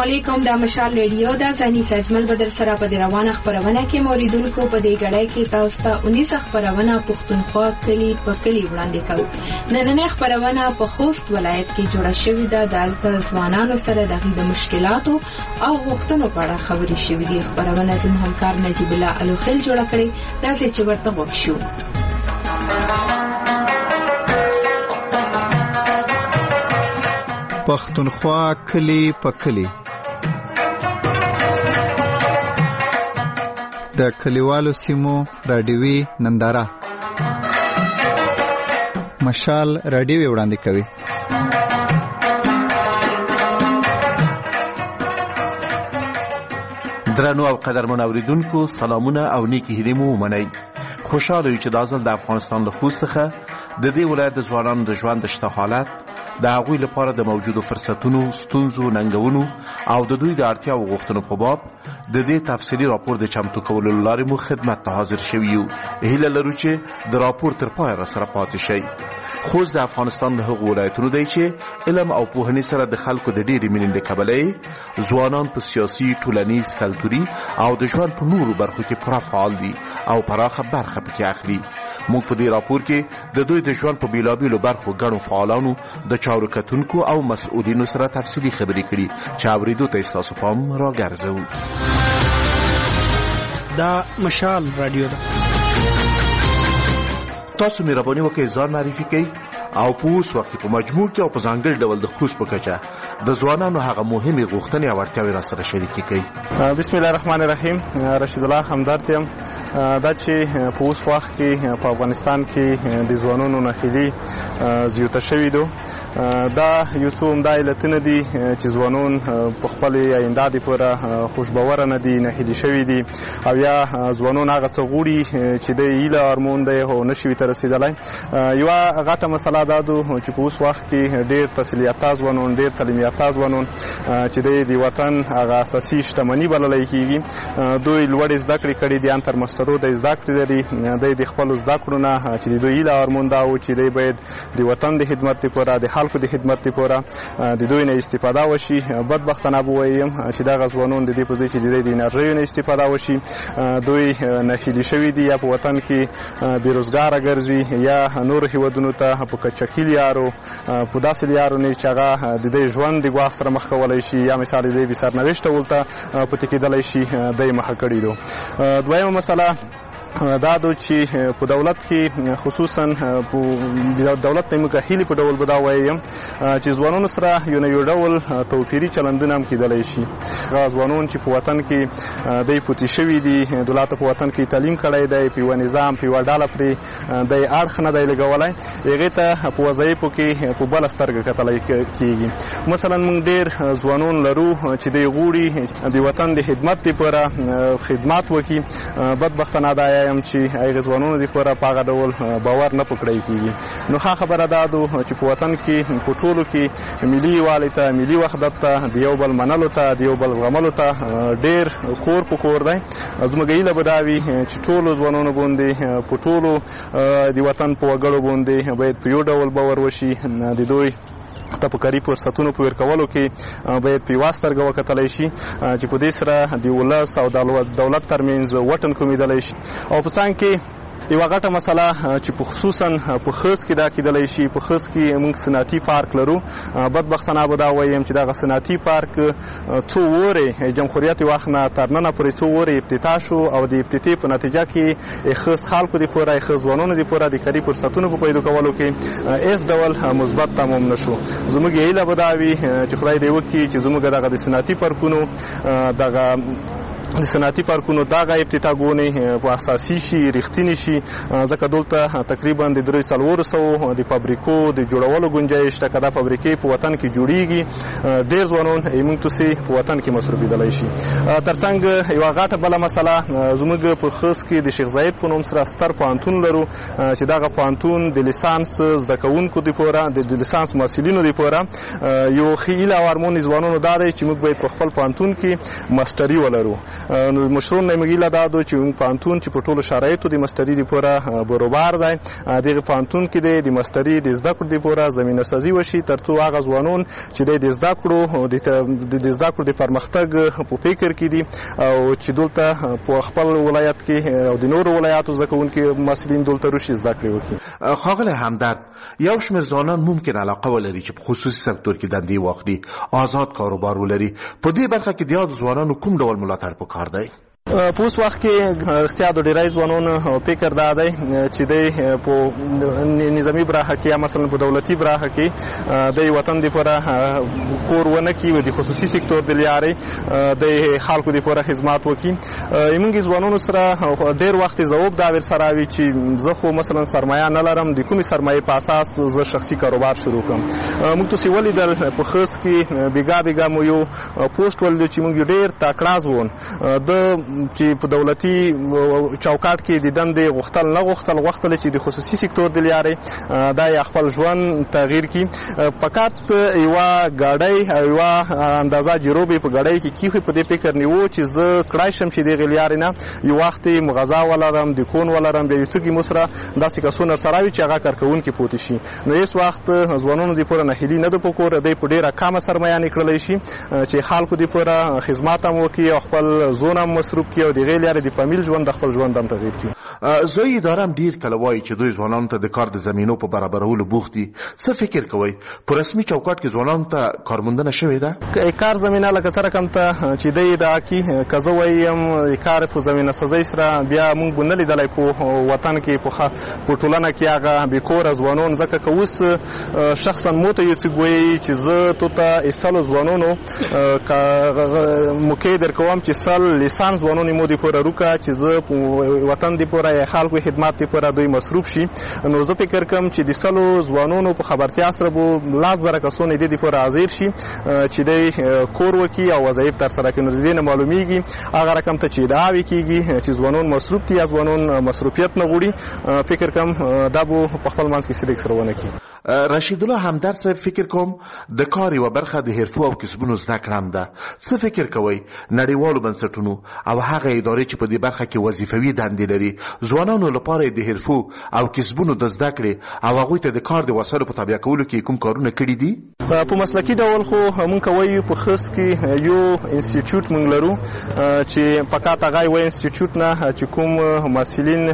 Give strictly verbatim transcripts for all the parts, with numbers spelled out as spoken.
علیکم. د مشال ریډیو د ځاني سجمل بدر سره په روانه خبرونه کې موریدونکو په دې غړای کې تاسو ته اونیس خبرونه پښتونخوا کلی په کلی وړاندې کوي. نننې خبرونه په خوست ولایت کې جوړه شوې ده. د ځوانانو سره د مشکلاتو او غوښتنو په اړه خبرې شوې دي. خبرونه زموږ همکار نجیب الله الوخیل جوړه کړې. راځي چې ورته وښیو. پښتونخوا کلی په کلی. د کلیوالو سیمو رادیوي ننداره مشال رادیوي وړاندې کوي. درنو او قدرمن اوریدونکو سلامونه او نیکی هیلې مو ومنئ. خوشاله یو چې د ازل د افغانستان له خوست څخه د دې ولایت د ځوانانو د ژوند د شته حالت، د هغوی لپاره د موجودو فرصتونو، ستونزو، ننګونو او د دوی د اړتیا او غوښتنو په باب د دې تفصیلي راپور د چمتو کولو لارې مو خدمت ته حاضر شوي یو. هیله لرو چې د راپور تر پای را سره پاتې شئ. خوست د افغانستان د هغو ولایتونو دی چې علم او پوهنې سره د خلکو د ډېرې مینې له کبله ځوانان په سیاسي، ټولنیز، کلتوري او د ژوند په نورو برخو کې پوره فعال دي او پراخه برخه پکې اخلي. موږ په دې راپور کې د دوی د ژوند په بیلابیلو برخو ګڼو فعالانو، د چارو کتونکو او مسؤلینو سره تفصیلي خبرې کړي چې اورېدو ته ستاسو پام راګرځوو. دا مشال رادیو ده. تاسو مهرباني وکړئ ځان معرفي کړئ او په اوس وخت کې په مجموع کې او په ځانګړي ډول د خوست په کچه د ځوانانو هغه مهمې غوښتنې او اړتیاوې را سره شریکې کړئ. بسم الله الرحمن الرحیم. رشید الله همدرد یم. دا چې په اوس وخت کې په افغانستان کې د ځوانانو ناهیلي زیاته شوې ده. دا یو څو عمده علتونه دي چې ځوانان په خپلې آینده دپاره خوشبوره نه دي، ناهیلي شوي دي، او یا ځوانان هغه څه غواړي چې د هیله ارمان دی خو نه شي ورته رسېدلی. یوه غټه مسله دا ده چې په اوس وخت کې ډېر تحصیل یافته ځوانان، ډېر تعلیم یافته ځوانان چې دی د وطن هغه اساسي شتمني بللی کېږي، دوی لوړې زده کړې کړي دي، ان تر مسترو د زده کړې لري. دی د خپلو زده کړو نه چې د دوی هیله ارمان دا و چې دی باید د وطن د خدمت دپاره، د خلکو د خدمت لپاره د دوی نه استفاده وشي. بدبختانه به ووایم چې دغه ځوانان د دې په ځای چې د دوی د انرژیو نه استفاده وشي، دوی ناهیلي شوي دي، یا په وطن کې بېروزګاره ګرځي، یا نورو هېوادونو ته په کچکي لیارو، په داسې لیارو نه چې هغه د دوی ژوند د ګواښ سره مخ کولی شي، یا مثال د دوی بې سرنوشت ډول ته پاتې کېدلی شي، دی مخه کړي دي. دویمه مسله دا ده چې په دولت کې خصوصا په دولت ته موږ هیلې په ډول به دا وایم چې ځوانانو سره یو نه یو ډول توپیري چلندونه هم کېدلی شي. هغه ځوانان چې په وطن کې دی پوتې شوي دي، دولت په وطن کې تعلیم کړی دی، په یوه نظام، په یوه ډله پرې دی اړخ نه دی لګولی، هغې ته په وظایفو کې په بله سترګه کتلی کېږي. مثلا موږ ډېر ځوانان لرو چې دی غواړي د وطن د خدمت دپاره خدمت وکړي. بدبختانه دا یم چې هغه ځوانانو دپاره په هغه ډول باور نه پکړی کېږي. نو ښه خبره دا ده چې په وطن کې په ټولو کې ملي یووالي ته، ملي وحدت ته، د یو بل منلو ته، د یو بل زغملو ته ډېر کور په کور دی. زموږ هیله به دا وي چې ټولو ځوانانو باندې، په ټولو د وطن په وګړو باندې باید په یو ډول باور وشي. د دوی ته په کاري فرصتونو په ورکولو کې باید په یوه سترګه وکتلی شي چې په دې سره د ولس او دولت ترمنځ وټن کومېدلی شي. او په څنګ کې یوه غټه مسله چې په خصوصا په خوست کې دا کېدلی شي. په خوست کې موږ صنعتي پارک لرو. بدبختانه به دا وایم چې دغه صنعتي پارک څو اورې جمهوریت وخت نه تر ننه پورې څو اورې افتتاح شو، او د افتتاح په نتیجه کې خوست خلکو دپاره، خوست ځوانانو دپاره د کاري فرصتونو په پیدا کولو کې هېڅ ډول مثبت تمام نه شو. زموږ هیله به دا وي چې خدای دې وکړي چې زموږ دغه د صنعتي پارکونو دغه د صنعتي پارکونو دغه ابتداګونې په اساسي شي، رښتینې شي، ځکه دلته تقریبا د درې څلورو سوو د فابریکو د جوړولو ګنجایش شته. که دا فابریکې په وطن کې جوړېږي، ډېر ځوانان موږ تاسې په وطن کې مصروفېدلی شي. تر څنګ یوه غټه بله مسله، زموږ په خوست کې د شیخ زاید په نوم سره ستر پوهنتون لرو چې دغه پوهنتون د لیسانس زده کوونکو دپاره، د لیسانس محصلینو دپاره یو ښه هیله او ارمان ځوانانو دا دی چې موږ باید په خپل پوهنتون کې ماسټري ولرو. نو مشرون نه مګیله دا دو چې پانتون چې په ټولو شرایطو د مستری دی پوره بروبار دی دغه پانتون کې د مستری د زده کړو دی پوره زمينه سازي وشي ترڅو هغه ځوانون چې د زده کړو د زده کړو د پرمختګ په فکر کې دي او چې دلته په خپل ولایت کې او د نورو ولایاتو زکونکو مسلین دلته روشي زده کړې وکړي. خاغلی همدرد یو شمېر ځوانان ممکن علاقه ولري چې په خصوصي سکتور کې دندې واخلي آزاد کاروبار ولري په دې برخه کې د یاد ځوانانو کوم ډول ملاتړ پکار دی؟ په اوس وخت کې اختیار د ډیری ځوانانو فکر دا دی چې د په نظامی برخه کې یا مثلا په دولتي برخه کې د وطن لپاره کور ونه کړي د خصوصي سکتور د لارې د خلکو لپاره خدمات وکړي. موږ ځوانانو سره ډیر وخت ځواب دا ور سره وی چې زه خو مثلا سرمایه نه لرم د کومې سرمایه په اساس زه شخصي کاروبار شروع کوم. موږ تاسو ولیدل په خاص کې بیګا بیګا مو یو پوسټ ولید چې موږ ډیر تکړه ځوان د چې په دولتي چوکاټ کې د دندې غوښتل نه غوښتل غوښتل چې د خصوصي سکتور د لارې دا خپل ژوند تغییر کړي. فقط یو غاډۍ او یو اندازه جروبې په غاډۍ کې کیخي په دې فکر نیو چې زه کړای شم چې د غلیارې نه یو وخت مغازه ولرم د کون ولرم به یوڅګي مسره داسې کسونه سره وي چې هغه کارکون کې پوت شي. نو هیڅ وخت ځوانانو د پوره نهیلی نه د پکور د په ډیره کمه سرمایه نکړلې شي چې خلکو د پوره خدمات هم وکړي او خپل زونه مصروف کړي او د غیر لري د فامیل ژوند د خپل ژوند هم تغییر کړي. زه ادارم ډیر کله وایي چې دوی ځوانانو ته د کار د زمینو په برابرولو بوخت دي. څه فکر کوئ په رسمي چوکاټ کې ځوانانو ته کارموندنه شوې ده؟ کار زمینه لکه سره کم ته چې دی دا کی کزه وایم کار په زمینه سزا سره بیا مونږ بنلې دلای په وطن کې په په ټولنه کې هغه به کور ځوانون زکه کوس شخصا موته یو څه ګوي چې زه ته ته استلو ځوانونو مکیدر کوم چې سل لیسانس ځوانونو مو دی پوره روکا چې زه په وطن دی پوره خلکو خدمات دی پوره دوی مصروف شي. نو زه فکر کوم چې د سلو ځوانونو په خبرتیا سره بو لاس زره کسونه دی دی پوره حاضر شي چې دی کور وکي او وظایف تر سره کوي. دې نه معلومیږي هغه رقم ته چې دا وی کیږي چې ځوانون مصروف دي یا ځوانون مصروفیت نه غوړي. فکر کوم دا بو په خپل منځ کې صدق سره ونه کی. رشید الله همدرد صاحب فکر کوم د کار یو برخه د حرفو او کسبونو زده کړه هم ده. څه فکر کوئ نړیوالو بنسټونو او هغه ادارې چې په دې برخه کې وظیفوي دندې لري ځوانانو لپاره د حرفو او کسبونو د زده کړې او هغوی ته د کار د وسایلو په تابع کولو کې کوم کارونه کړي دي؟ په مسلکي ډول خو موږ کوي په خاص کې یو انسټیټیوټ موږ لرو چې فقط هغه وای انسټیټیوټ نه چې کوم مسلین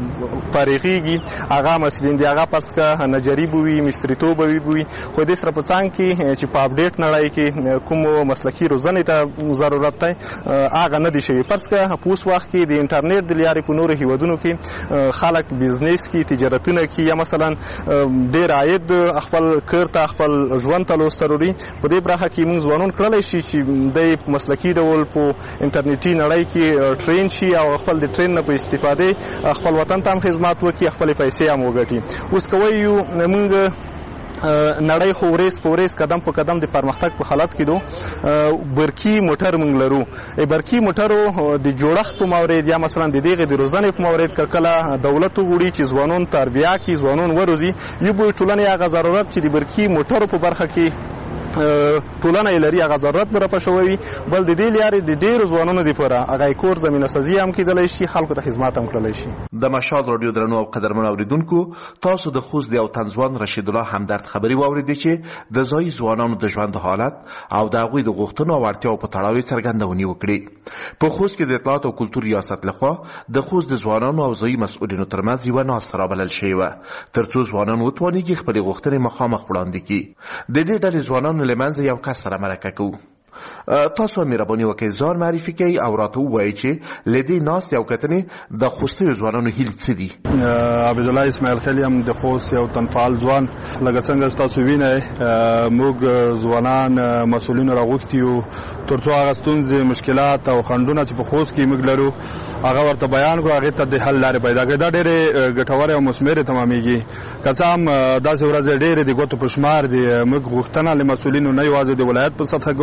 فارغيږي هغه مسلین دی هغه پس کا نجری بوي مستریتوب وي خو دې سره په څنګه کې چې په اپډیټ نړۍ کې کوم مسلکي روزنه ته ضرورت دی هغه نه دي شوی. پس کا په اوس وخت کې د انټرنیټ د لارې په نورو هیوادونو کې خلک بزنس کې تجارتونه کې یا مثلا ډیر عاید خپل کړه خپل ژوند ته لوستروري په دې برخه کې موږ ځوانون کړلای شي چې د مسلکي ډول په انټرنیټي نړۍ کې ټرین شي او خپل د ټرین نه په استفاده خپل وطن ته خدمات وکړي خپل پیسې هم وګټي. اوس کوي موږ نړۍ خو ورځ په ورځ قدم په قدم د پرمختګ په حالت کې دو. برقي موټر موږ لرو. برقي موټرو د جوړښت په مورید یا مثلا د دغه د روزنې په مورید کله دولت وګړي چې ځوانون تربیه کوي ځوانون وروزي یو به ټولنې هغه ضرورت چې د برقي موټرو په برخه کې ټولنه لري هغه ضرورت بر پښوي بل د دې لارې د ډیر ځوانانو لپاره هغه کور زمينه سازي هم کېدلای شي خلکو ته خدمات هم کړلای شي. د مشال رادیو درنو او قدرمن اوریدونکو تاسو د خوست دی او تنځوان رشید الله همدرد خبري واوریدئ چې د ځای ځوانانو د ژوند حالت او د هغوی د غوښتنو او اړتیاو په تړاو څرګندونې وکړي. په خوست کې د اطلاعات او کلتور ریاست لخوا د خوست د ځوانانو او ځای مسؤلینو ترمنځ یو ناسته رابلل شوې وه ترڅو ځوانان وتوانیږي خپلې غوښتنې مخامخ وړاندې کړي. د دې ډلې ځوانانو لمنځه یو کس سره مرکه کوو. تاسو مهرباني وکړئ ځان معرفي کړئ او راته ووایئ چې له دې ناستې او کتنې د خوستیو ځوانانو هیلې څه دي؟ عبدالله اسماعیل خیل یم د خوست یو تنفعال ځوان. لکه څنګه تاسو وینئ موږ ځوانان مسؤلینو راغوښتي یو تر څو هغه ستونزې مشکلات او خنډونه چې په خوست کې موږ لرو هغه ورته بیان کړو هغې ته د حل لارې پیدا کړي. دا ډېرې ګټورې او مثمرې تمامېږي. که څه هم داسې ورځې ډېرې د ګوتو په شمار دي موږ غوښتنه له مسؤلینو نه یوازې د ولایت په سطحه کوو بلکې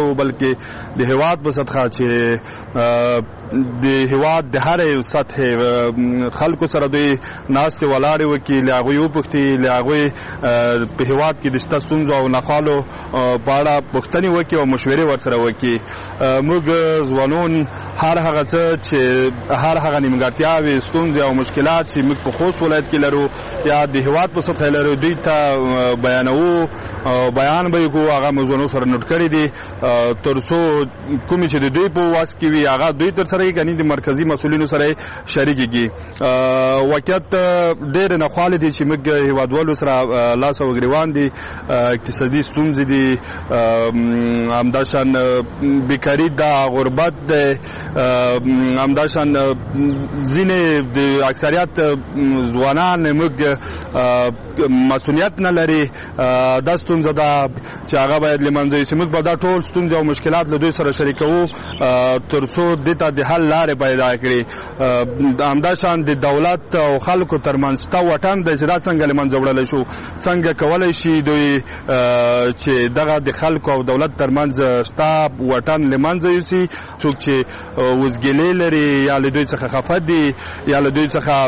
کې د هیواد په سطحه چې د هیواد د هرې سطحې خلکو سره دوی ناستې ولاړې وکړي، له هغوی وپوښتي، له هغوی په هیواد کې د شته ستونزو او ناخوالو په اړه پوښتنې وکړي او مشورې ورسره وکړي. موږ ځوانان هر هغه څه چې هر هغه نیمګړتیاوې، ستونزې او مشکلات چې موږ په خوست ولایت کې لرو یا د هیواد په سطحه لرو دوی ته بیانوو، بیان به یې کوو. هغه موږ ځوانانو سره نوټ کړي دي تر څو کومې چې د دوی په واس کې وي هغه دوی تر سره یې کني د مرکزي مسؤلینو سره شریک کړي. واقعیت ډېرې ناخوالې دي چې موږ هیوادوالو سره لاس او ګریوان دي. اقتصادي ستونزې دي، همداشان بیکاري ده، غربت ده، همداشان ځینې د اکثریت ځوانان موږ مسؤلیت نه لري. دا ستونزه ده چې هغه باید له منځه یوسي. موږ به دا ټول ستونزې او مشکلات له دوی سره شریکوو تر څو دې ته د حل لارې پیدا کړي. همداشان د دولت او خلکو ترمنځ شته واټن دی چې دا څنګه له منځه وړلی شو، څنګه کولی شي دوی چې دغه د خلکو او دولت ترمنځ شته واټن له منځه یوسي. څوک چې وزګیلې لري یا له دوی څخه خفه دي یا له دوی څخه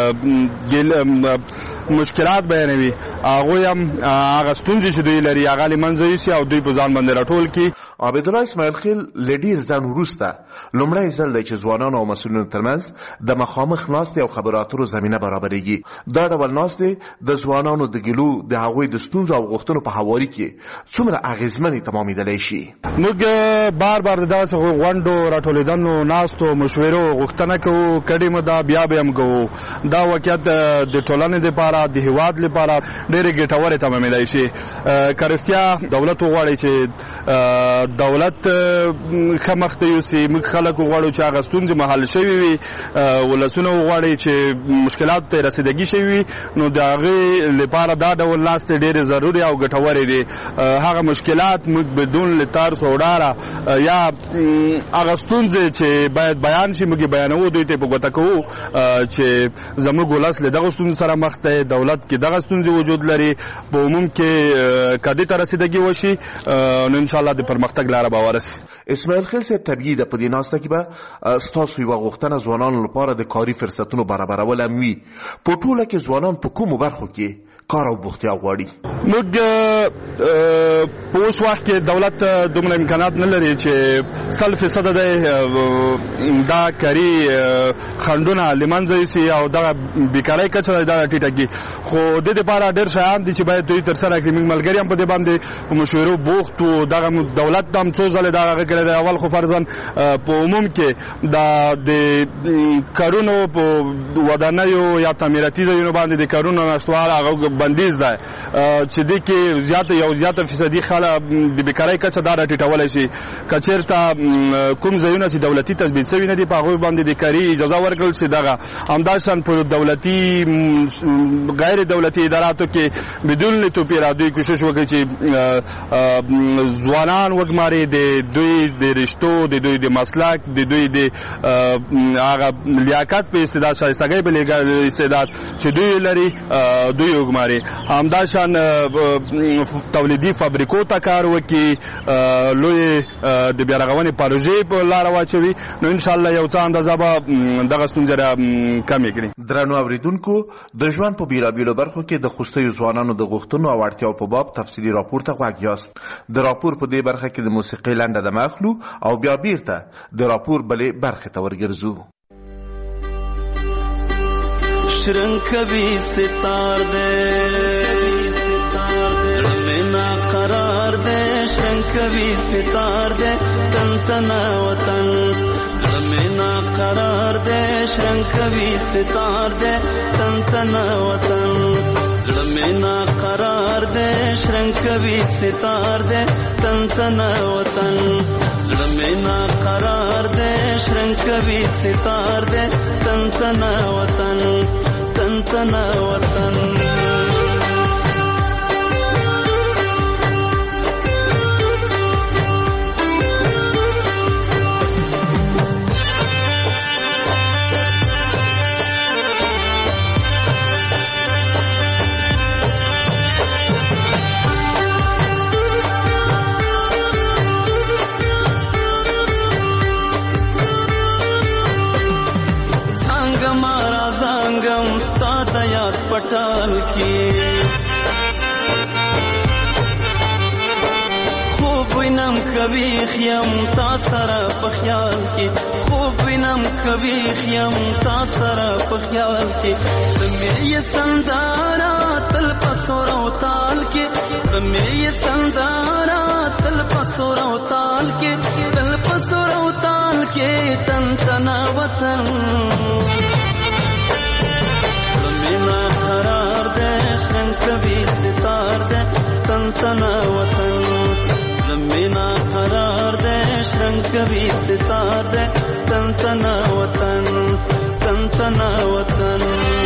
مشکلات بیانوي، هغوی هم هغه ستونزې چې دوی لري هغه له منځه یوسي او دوی په ځان باندې راټول کړي. عبیدالله اسماعیل خیل له ډېر ځنډ وروسته لومړی ځل دی چې ځوانانو او مسؤلینو ترمنځ د مخامخ ناستې او خبرو اترو زمینه برابرېږي. دا ډول ناستې د ځوانانو د ګیلو د هغوی د ستونزو او غوښتنو په هواري کې څومره اغېزمنې تمامېدلی شي. موږ بار بار د داسې غونډو، راټولېدنو، ناستو، مشورو غوښتنه کوو. کډې مو ده بیا به هم کوو. دا واقعیت د ټولنې دپاره، د هیواد لپاره ډېرې ګټورې تمامېدلی شي. که رښتیا دولت وغواړي چې دولت ښه مخ ته یوسي، موږ خلک وغواړو چې هغه ستونزې محل شوي وي، ولسونه وغواړي چې مشکلاتو ته رسیدګي شوي وي، نو د هغې لپاره دا ډول ناستې ډېرې ضروري او ګټورې دي. هغه مشکلات موږ بدون له ترس او ډاره یا هغه ستونزې چې باید بیان شي موږ یې بیانوو، دوی ته یې په ګوته کوو چې زموږ ولس له دغه ستونزو سره مخ دی، دولت کې دغه ستونزې وجود لري. په عموم کې که دې ته رسیدګي وشي نو انشاءالله د پرمختګ لاره به ورسي. اسماعیل خیل صاحب، طبیعي ده په دې ناسته کې به ستاسو یوه غوښتنه ځوانانو لپاره د کاري فرصتونو برابرول هم وي. په ټوله کې ځوانان په کومو برخو کې کار او بوختیا غواړي؟ موږ په اوس وخت کې دولت دومره امکانات نه لري چې سل فیصده دی دا کاري خنډونه له منځه یوسي او دغه بیکارۍ کچه دا ټیټه کړي. خو د دې لپاره ډېر شیان دي چې باید دوی ترسره کړي. موږ ملګري هم په دې باندې په مشورو بوخت وو. دغه دولت هم څو ځلې دا هغه کړی دی. اول خو فرضاً په عموم کې د کارونو په ودانیو یا تعمیراتي ځایونو باندې د کارونو نشتوال هغه بندیز ده چې دې کې زیاته یو زیاته فیصدي خلک د بیکارۍ کچه دا راټیټولی شي. که چېرته کوم ځایونه چې دولتي تثبیت شوي نه دي په هغوی باندې د کاري اجازه ورکړل شي. دغه همداشان په دولتي غیر دولتي اداراتو کې بدون توپیر دوی کوشش وکړي چې ځوانان وګماري، د دوی د رشتو، د دوی د مسلک، د دوی د هغه لیاقت په استعداد، شایستګۍ په استعداد چې دوی لري دوی وګماري. همداشان تولیدي فابریکو ته کار وکړي، لوی د بیارغونې پروژې په لاره واچوي، نو انشاءالله یو څه اندازه به دغه ستونزې را کمې کړي. درنو اورېدونکو، د ژوند په بېلابېلو برخو کې د خوستیو ځوانانو د غوښتنو او اړتیاو په باب تفصیلي راپور ته غوږ یاست. د راپور په دې برخه کې د موسیقۍ لنډه دمه اخلو او بیا بیرته د راپور بلې برخې ته ورګرځو. شرنگ کبھی ستار دے میں نا قرار دے، شرنگ کبھی ستار دے تن تنا وطن میں نا قرار دے، شرنگ کبھی ستار دے تن تنا وطن میں نا قرار دے، شرنگ کبھی ستار دے تن تنا وطن میں نا قرار دے، شرنگ کبھی ستار دے تن تنا وطن تن تنا وطن. پټال کې خوب وینم کوي خیم تا سره په خیال کې خوب وینم کوي خیم تا سره په خیال کې تمې سندارا تل پسور او تال کې تمې سندارا تل پسور او تال کې تل پسور او تال کې تن تنا وطن مینا قرار دے شرن کبھی ستار دے تن تنا وطن مینا قرار دے شرن کبھی ستار دے تن تنا وطن تن تنا وطن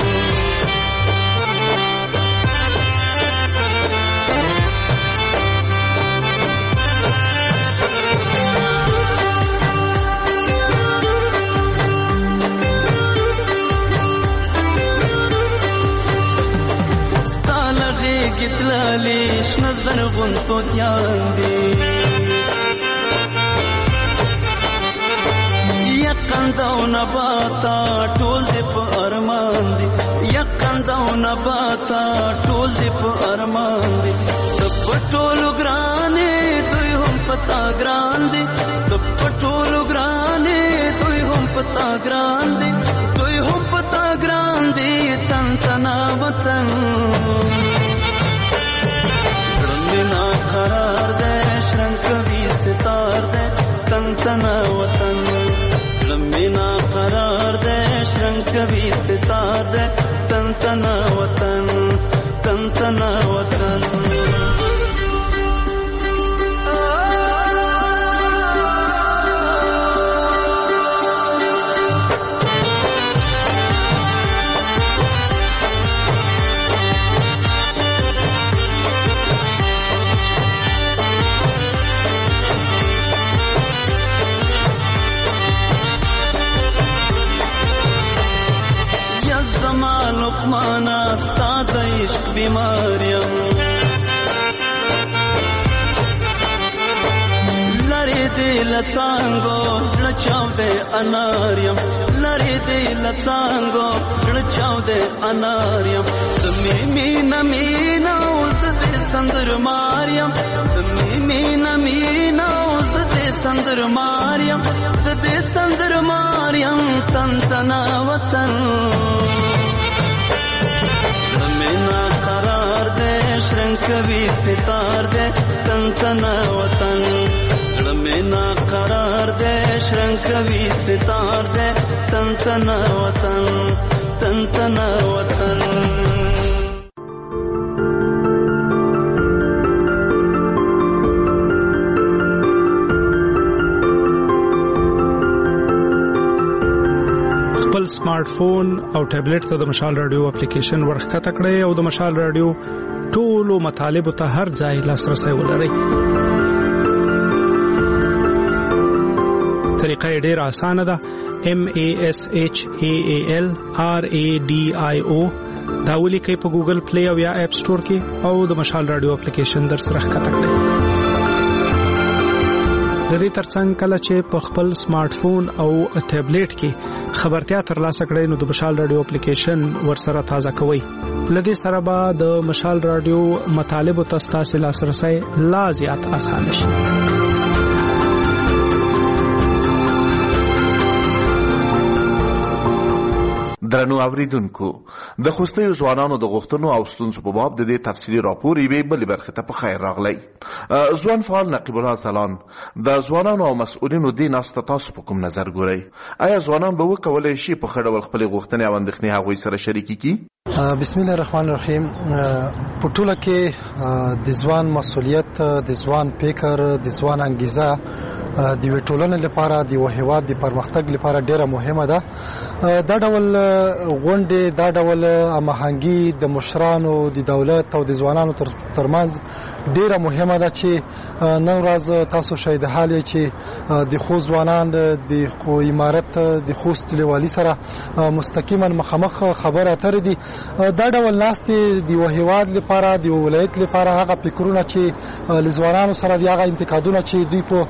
گتلالیش نظر غنتو دیان دی یقندو نباتا ټول دی په ارمان دی یقندو نباتا ټول دی په ارمان دی د پټولو ګرانې دوی هم پتا ګران دی د پټولو ګرانې دوی هم پتا ګران دی دوی هم پتا ګران دی تن تنا وطن مینا قرار دے شرن کبھی ستار دے تن تنا وطن مینا قرار دے شرن کبھی ستار دے تن تنا وطن تن تنا وطن لقمانا ستا د عشق بیماریم لری دی لڅانګو زړه چاودې اناریم لری دی لڅانګو زړه چاودې اناریم تمې مینا مینا اوس دې سندر ماریم تمې مینا مینا اوس دې سندر ماریم دې سندر ماریم تن تنا وطن مینا قرار دے شرن کبھی ستار دے تن تنا وطن مینا قرار دے شرن کبھی ستار دے تن تنا وطن تن تنا وطن خپل سمارټ فون او ټابلیټ ته د مشال رادیو اپلیکیشن ورخکته کړئ او د مشال رادیو ټولو مطالب ته هر ځای لاسرسي ولرئ. طریقه یې ډېره اسانه ده. M A S H A A L R A D I O دا ولیکئ په ګوګل پلی او یا اپ سٹور کې او د مشال رادیو اپلیکیشن در سره ښکته کړئ. د دې ترڅنګ کله چې په خپل سمارټ فون او ټابلیټ کې خبرتیا ترلاسه کړئ نو د مشال رادیو اپلیکیشن ورسره تازه کوئ. لدې سره به د مشال رادیو مطالب او تاسو لاسرسي لا زیات آسان شي. درنو اوریدونکو د خوستیو ځوانانو د غوښتنو او ستونزو په باب د دې تفصیلي راپور یې بلې برخه ته په خیر راغلی. ځوان فعال نقیب الله زلان د ځوانانو او مسؤلینو دې ناسته تاسو په کوم نظر ګورئ؟ آیا ځوانان به وکولی شي په ښه ډول خپلې غوښتنې او اندېښنې هغوی سره شریکې کړي؟ بسم الله الرحمن الرحیم. په ټوله کې د ځوان مسؤلیت، د ځوان فکر، د ځوان انګیزه د یوې ټولنې لپاره، د یو هېواد د پرمختګ لپاره ډېره مهمه ده. دا ډول غونډې، دا ډول هماهنګي د مشرانو، د دولت او د ځوانانو ترمنځ ډېره مهمه ده چې نن ورځ تاسو شاهد حال یې چې د خوست ځوانان د خو امارت د خوست لیوالي سره مستقیما مخامخ خبرې اترې دي. دا ډول ناستې د یو هېواد لپاره، د یو ولایت لپاره هغه فکرونه چې له ځوانانو سره دي، هغه انتقادونه چې دوی په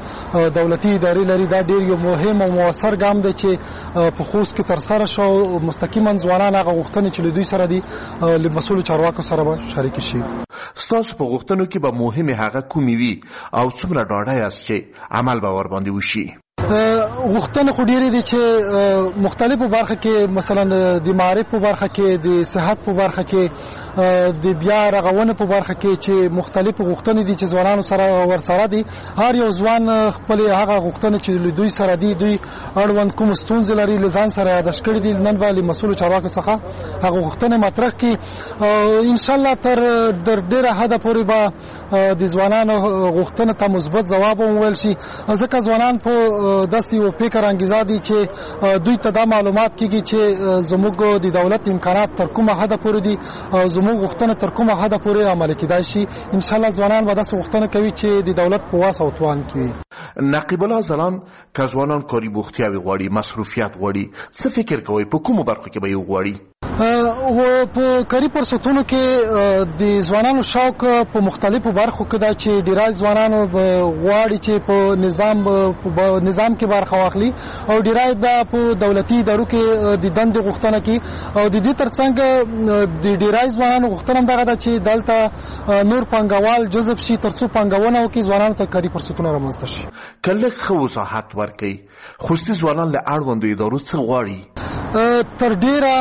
دولتي ادارې لري دا ډیر یو مهم او موثر ګام دی چې په خوست کې تر سره شو. مستقیما ځوانان هغه غوښتنې چې له دوی سره دي له مسؤلو چارواکو سره به شریک شي. ستاسو په غوښتنو کې به مهمې هغه کومې وي او څومره ډاډه یاست چې عمل به ورباندې وشي؟ غوښتنې خو ډېرې دي چې مختلفو برخه کې مثلا د معارف په برخه کې د صحت په برخه کې د بیا رغونې په برخه کې چې مختلفو غوښتنې دي چې ځوانانو سره ورسره دي. هر یو ځوان خپل هغه غوښتنې چې له دوی سره دي دوی اړوند کوم ستونزې لري له ځان سره یاداښت کړي دي نن به له مسؤلو چارواکو څخه هغه غوښتنې مطرح کړي. انشاءالله تر ډېره حده پورې به د ځوانانو غوښتنې ته مثبت ځواب وویل شي ځکه ځوانان په داسې یو فکر انګیزه دي چې دوی ته دا معلومات کېږي چې زموږ د دولت امکانات تر کومه حده پورې دي زموږ غوښتنه تر کومه حده پورې عملي کېدای شي. انشاءالله ځوانان به داسې غوښتنه کوي چې د دولت په واس او توان کې وي. نقیب الله ځلان که ځوانان کاري بوختیاوې غواړي مصروفیت غواړي څه فکر کوئ په کومو برخو کې به یې وغواړي؟ په کاري فرصتونو کې د ځوانانو شوق په مختلفو برخو کې دا چې ډیری ځوانانو غواړي چې په نظام په نظام کې برخه واخلي او ډیری دا په دولتي ادارو کې د دندې غوښتنه کوي او د دې ترڅنګ د ډیری ځوانانو غوښتنه هم دغه ده چې دلته نور پانګوال جذب شي ترڅو پانګونه وکړي ځوانانو ته کاري فرصتونه رامنځته شي. که لږ ښه وضاحت ورکړئ خصوصي ځوانان له اړوندو ادارو څه غواړي؟ تر ډیره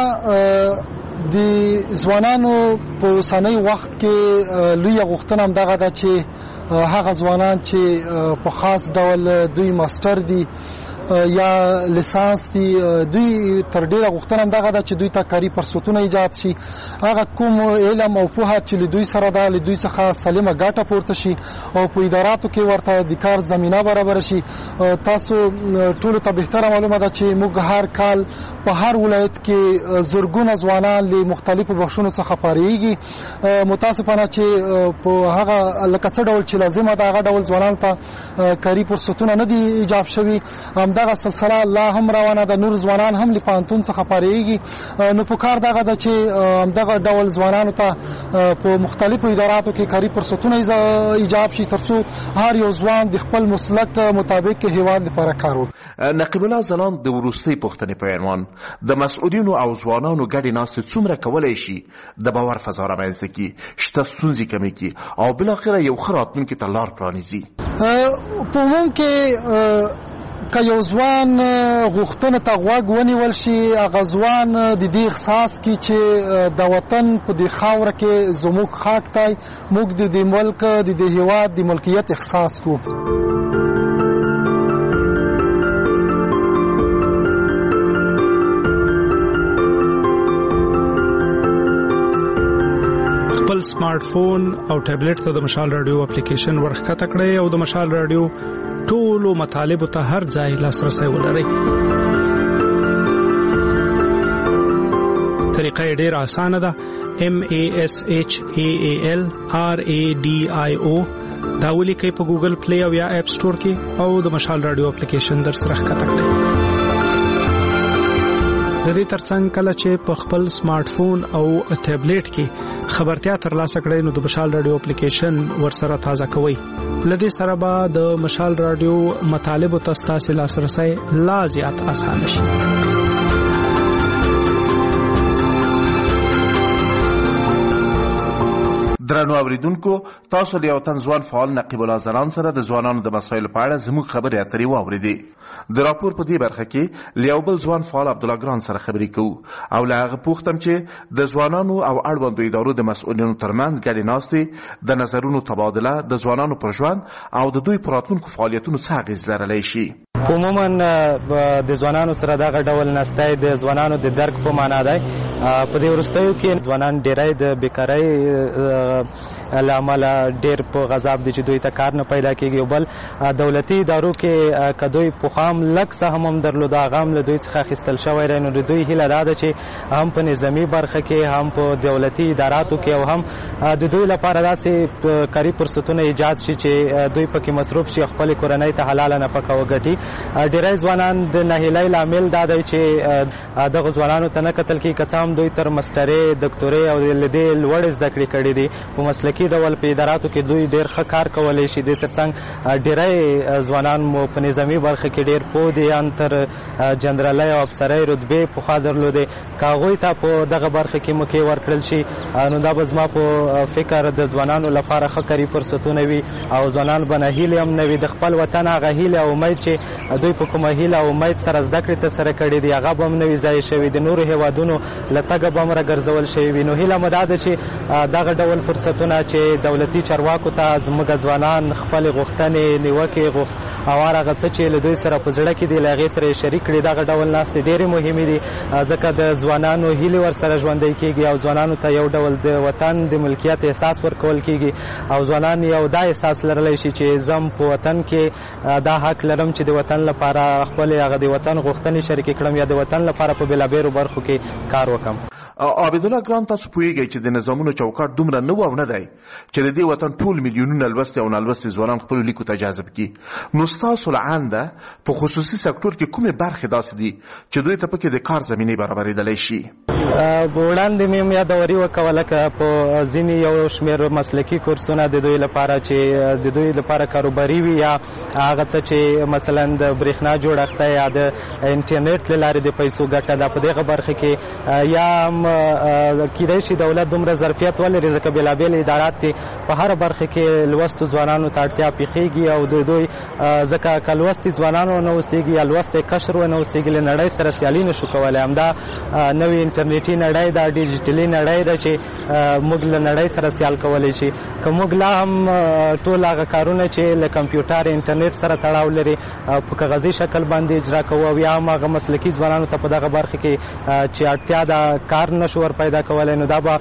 د ځوانانو په اوسنی وخت کې لویه غوښتنه هم دغه ده چې هغه ځوانان چې په خاص ډول دوی ماستر دي یا لیسانس دي دوی تر ډیره غوښتنه هم دغه ده چې دوی ته کاري فرصتونه ایجاد شي. هغه کوم علم او پوهه چې له دوی سره ده له دوی څخه سالمه ګټه پورته شي او په اداراتو کې ورته د کار زمینه برابر شي. تاسو ټولو ته بهتره معلومه ده چې موږ هر کال په هر ولایت کې زرګونه ځوانان له مختلفو بخشونو څخه فارغېږي. متاسفانه چې په هغه لکه څه ډول چې لازمه ده هغه ډول ځوانانو ته کاري فرصتونه نه دي ایجاد شوي. دغه سلسله لا هم روانه ده. نور ځوانان هم له پوهنتون څخه فارغېږي. نو په کار دغه ده چې دغه ډول ځوانانو ته په مختلفو اداراتو کې کاري فرصتونه ایجاد شي ترڅو هر یو ځوان د خپل مسلک مطابق هیواد لپاره کار وکړي. نقیب الله ځلان د وروستۍ پوښتنې په عنوان د مسؤلینو او ځوانانو ګډې ناستې څومره کولی شي د باور فضا رامنځته کړي شته ستونزې کمې کړي او بالاخره یو ښه راتلونکي ته لار پرانیزي؟ په عموم کې که یو ځوان غوښتنه ته غوږ ونیول شي هغه ځوان د دې احساس کوي چې د وطن په دې خاوره کې زموږ خاک دی موږ د دې ملک د دې هیواد د ملکیت احساس کوو. خپل سمارټ فون او ټابلیټ ته د مشال رادیو اپلیکیشن ورښکته کړئ او د مشال رادیو ټولو مطالبو ته هر ځای لاسرسی ولرئ. طریقه یې ډېره اسانه ده. M A S H A A L R A D I O دا ولیکئ په ګوګل پلی او یا اپ سټور کې او د مشال رادیو اپلیکیشن در سره ښکته کړئ. د دې ترڅنګ کله چې په خپل سمارټ فون او ټابلیټ کې خبرتیا ترلاسه کړئ نو د مشال رادیو اپلیکیشن ورسره تازه کوئ. لدې سره به د مشال رادیو مطالبو ته ستاسو لاسرسی لا زیات اسانه شي. درنو اوریدونکو تاسو د یو تن ځوان فعال نقیب الله ځلان سره د ځوانانو د مسایلو په اړه زموږ خبرې اترې واورېدې. د راپور په دې برخه کې له یو بل ځوان فعال عبدالله ګران سره خبرې کوو او له هغه پوښتم چې د ځوانانو او اړوندو ادارو د مسؤلینو ترمنځ ګډې ناستې د نظرونو تبادله د ځوانانو پر ژوند او د دوی پر راتلونکو فعالیتونو څه اغېز لرلی شي. عموما د ځوانانو سره دغه ډول نستی د ځوانانو د درک په معنا دی. په دې وروستیو کې ځوانان ډېری د بیکارۍ له امله ډېر په غضب دي چې دوی ته کار نه پیدا کېږي. بل دولتي ادارو کې که دوی پخوا هم لږ څه هم هم درلوده هغه هم له دوی څخه اخیستل شوی دی. نو د دوی هیله دا ده چې هم په نظامي برخه کې هم په دولتي اداراتو کې او هم د دوی لپاره داسې کاري فرصتونه ایجاد شي چې دوی پکې مصروف شي خپلې کورنۍ ته حلاله نفقه وګټي. ډېری ځوانان د ناهیلۍ لامل دا دی چې دغه ځوانانو ته نه کتل کېږي که څه هم هم دوی تر مسترې دکتورې او له دې لوړې زده کړې کړې دي. په مسلکي ډول په اداراتو کې دوی ډېر ښه کار کولی شي. د ترڅنګ ډېری ځوانان مو په نظامي برخه کې ډېر پوه دي، ان تر جنرالۍ او افسرۍ رتبې پخوا درلودې. که هغوی ته په دغه برخه کې موقع ورکړل شي نو دا به زما په فکر د ځوانانو لپاره ښه کاري فرصتونه وي او ځوانان به نهیلې هم نه وي. د خپل وطن هغه هیله او امید چې دوی په کومه هیله او امید سره زده کړې ترسره کړې دي هغه به هم نه وي ضایع شوي، د نورو هېوادونو له تګه به هم راګرځول شوي وي. نو هیله مو دا ده چې دغه ډول فرصتونه چې دولتي چارواکو ته زموږ ځوانان خپلې غوښتنې نیوکې او هغه څه چې له دوی سره په زړه کې دي له هغې سره یې شریک کړي. دغه ډول ناستې ډېرې مهمې دي ځکه د ځوانانو هیلې ورسره ژوندی کېږي او ځوانانو ته یو ډول د وطن د ملکیت احساس ورکول کېږي او ځوانان یو دا احساس لرلی شي چې زم په وطن کې دا حق لرم چې د وطن لپاره خپلې هغه د وطن غوښتنې شریکې کړم یا د وطن لپاره په بېلابېلو برخو کې کار وکړم. عابدالله ګران، تاسو پوهیږئ چې د نظامونو چوکاټ دومره نه و او نه دی چې د دې وطن ټول میلیونونه لوستې او نالوستې ځوانان خپلو لیکو ته جذب کړي. نو ستاسو له عنده په خصوصي سکتور کې کومې برخې داسې دي چې دوی ته پکې د کار زمینې برابرېدلی شي؟ وړاندې مې هم یادوري وکوله که په ځینې یو شمېر مسلکي کورسونه د دوی لپاره چې د دوی لپاره کاروباري وي یا هغه څه چې مثلا د برېښنا جوړښت یا د انټرنیټ له لارې د پیسو ګټه ده په دغه برخه کې یا هم کیدای شي دولت دومره ظرفیت ولري ځکه بېلابېل ادارات دي په هره برخه کې لوستو ځوانانو ته اړتیا پېښېږي او د دوی ځکه که لوستي ځوانان ونه اوسېږي یا لوستی قشر ونه اوسېږي له نړۍ سره سیالي نه شو کولی. همدا نوې انټرنیټي نړۍ ده، ډیجیټلي نړۍ ده چې موږ له نړۍ سره سیال کولی شي. که موږ لا هم ټول هغه کارونه چې له کمپیوټر انټرنیټ سره تړاو لري په کاغذي شکل باندې اجرا کوو او یا هم هغه مسلکي ځوانانو ته په دغه برخه کې چې اړتیا ده کار نشو ور پیدا کولی نو دا به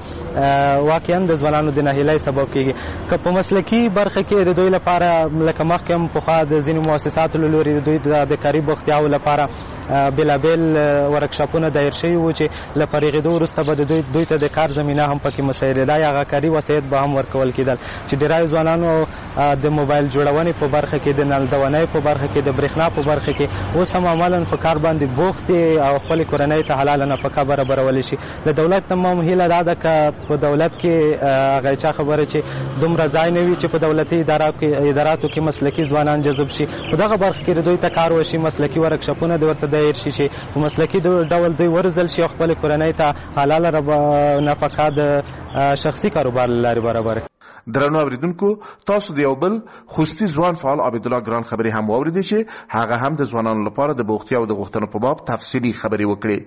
واقعا د ځوانانو د ناهیلۍ سبب کېږي. که په مسلکي برخه کې د دوی لپاره لکه مخکې هم پخوا د ځینو مؤسساتو له لورې د دوی د کاري بوختیاوو لپاره بېلابېل ورکشاپونه دایر شوي وو چې له فارغېدو وروسته به د دوی دوی ته د کار زمینه هم پکې مساعدېده یا هغه کاري وسایط به هم ورکول کېدل چې ډېری ځوانانو د موبایل جوړونې په برخه کې د نلدونۍ په برخه کې د برېښنا په برخه کې اوس هم عملاً په کار باندې بوخت دي او خپلې کورنۍ ته حلاله نفقه برابرولی شي. د دولت نه هم هیله دا ده که په دولت کې هغه چا خبره چې دومره ځای نه وي چې په دولتي اداراتو کې مسلکي ځوانان جذب شي په دغه برخه کې د دوی ته کار وشي، مسلکي ورکشاپونه د ورته دایر شي چې په مسلکي ډول دوی ورزل شي او خپلې کورنۍ ته حلاله نفقه د شخصي کاروبار له لارې برابره. درنو اوریدونکو، تاسو د یو بل خصوصي ځوان فعال عابدالله ګران خبرې هم واورېدې چې هغه هم د ځوانانو لپاره د بوختیا او د غوښتنو په باب تفصیلي خبرې وکړې.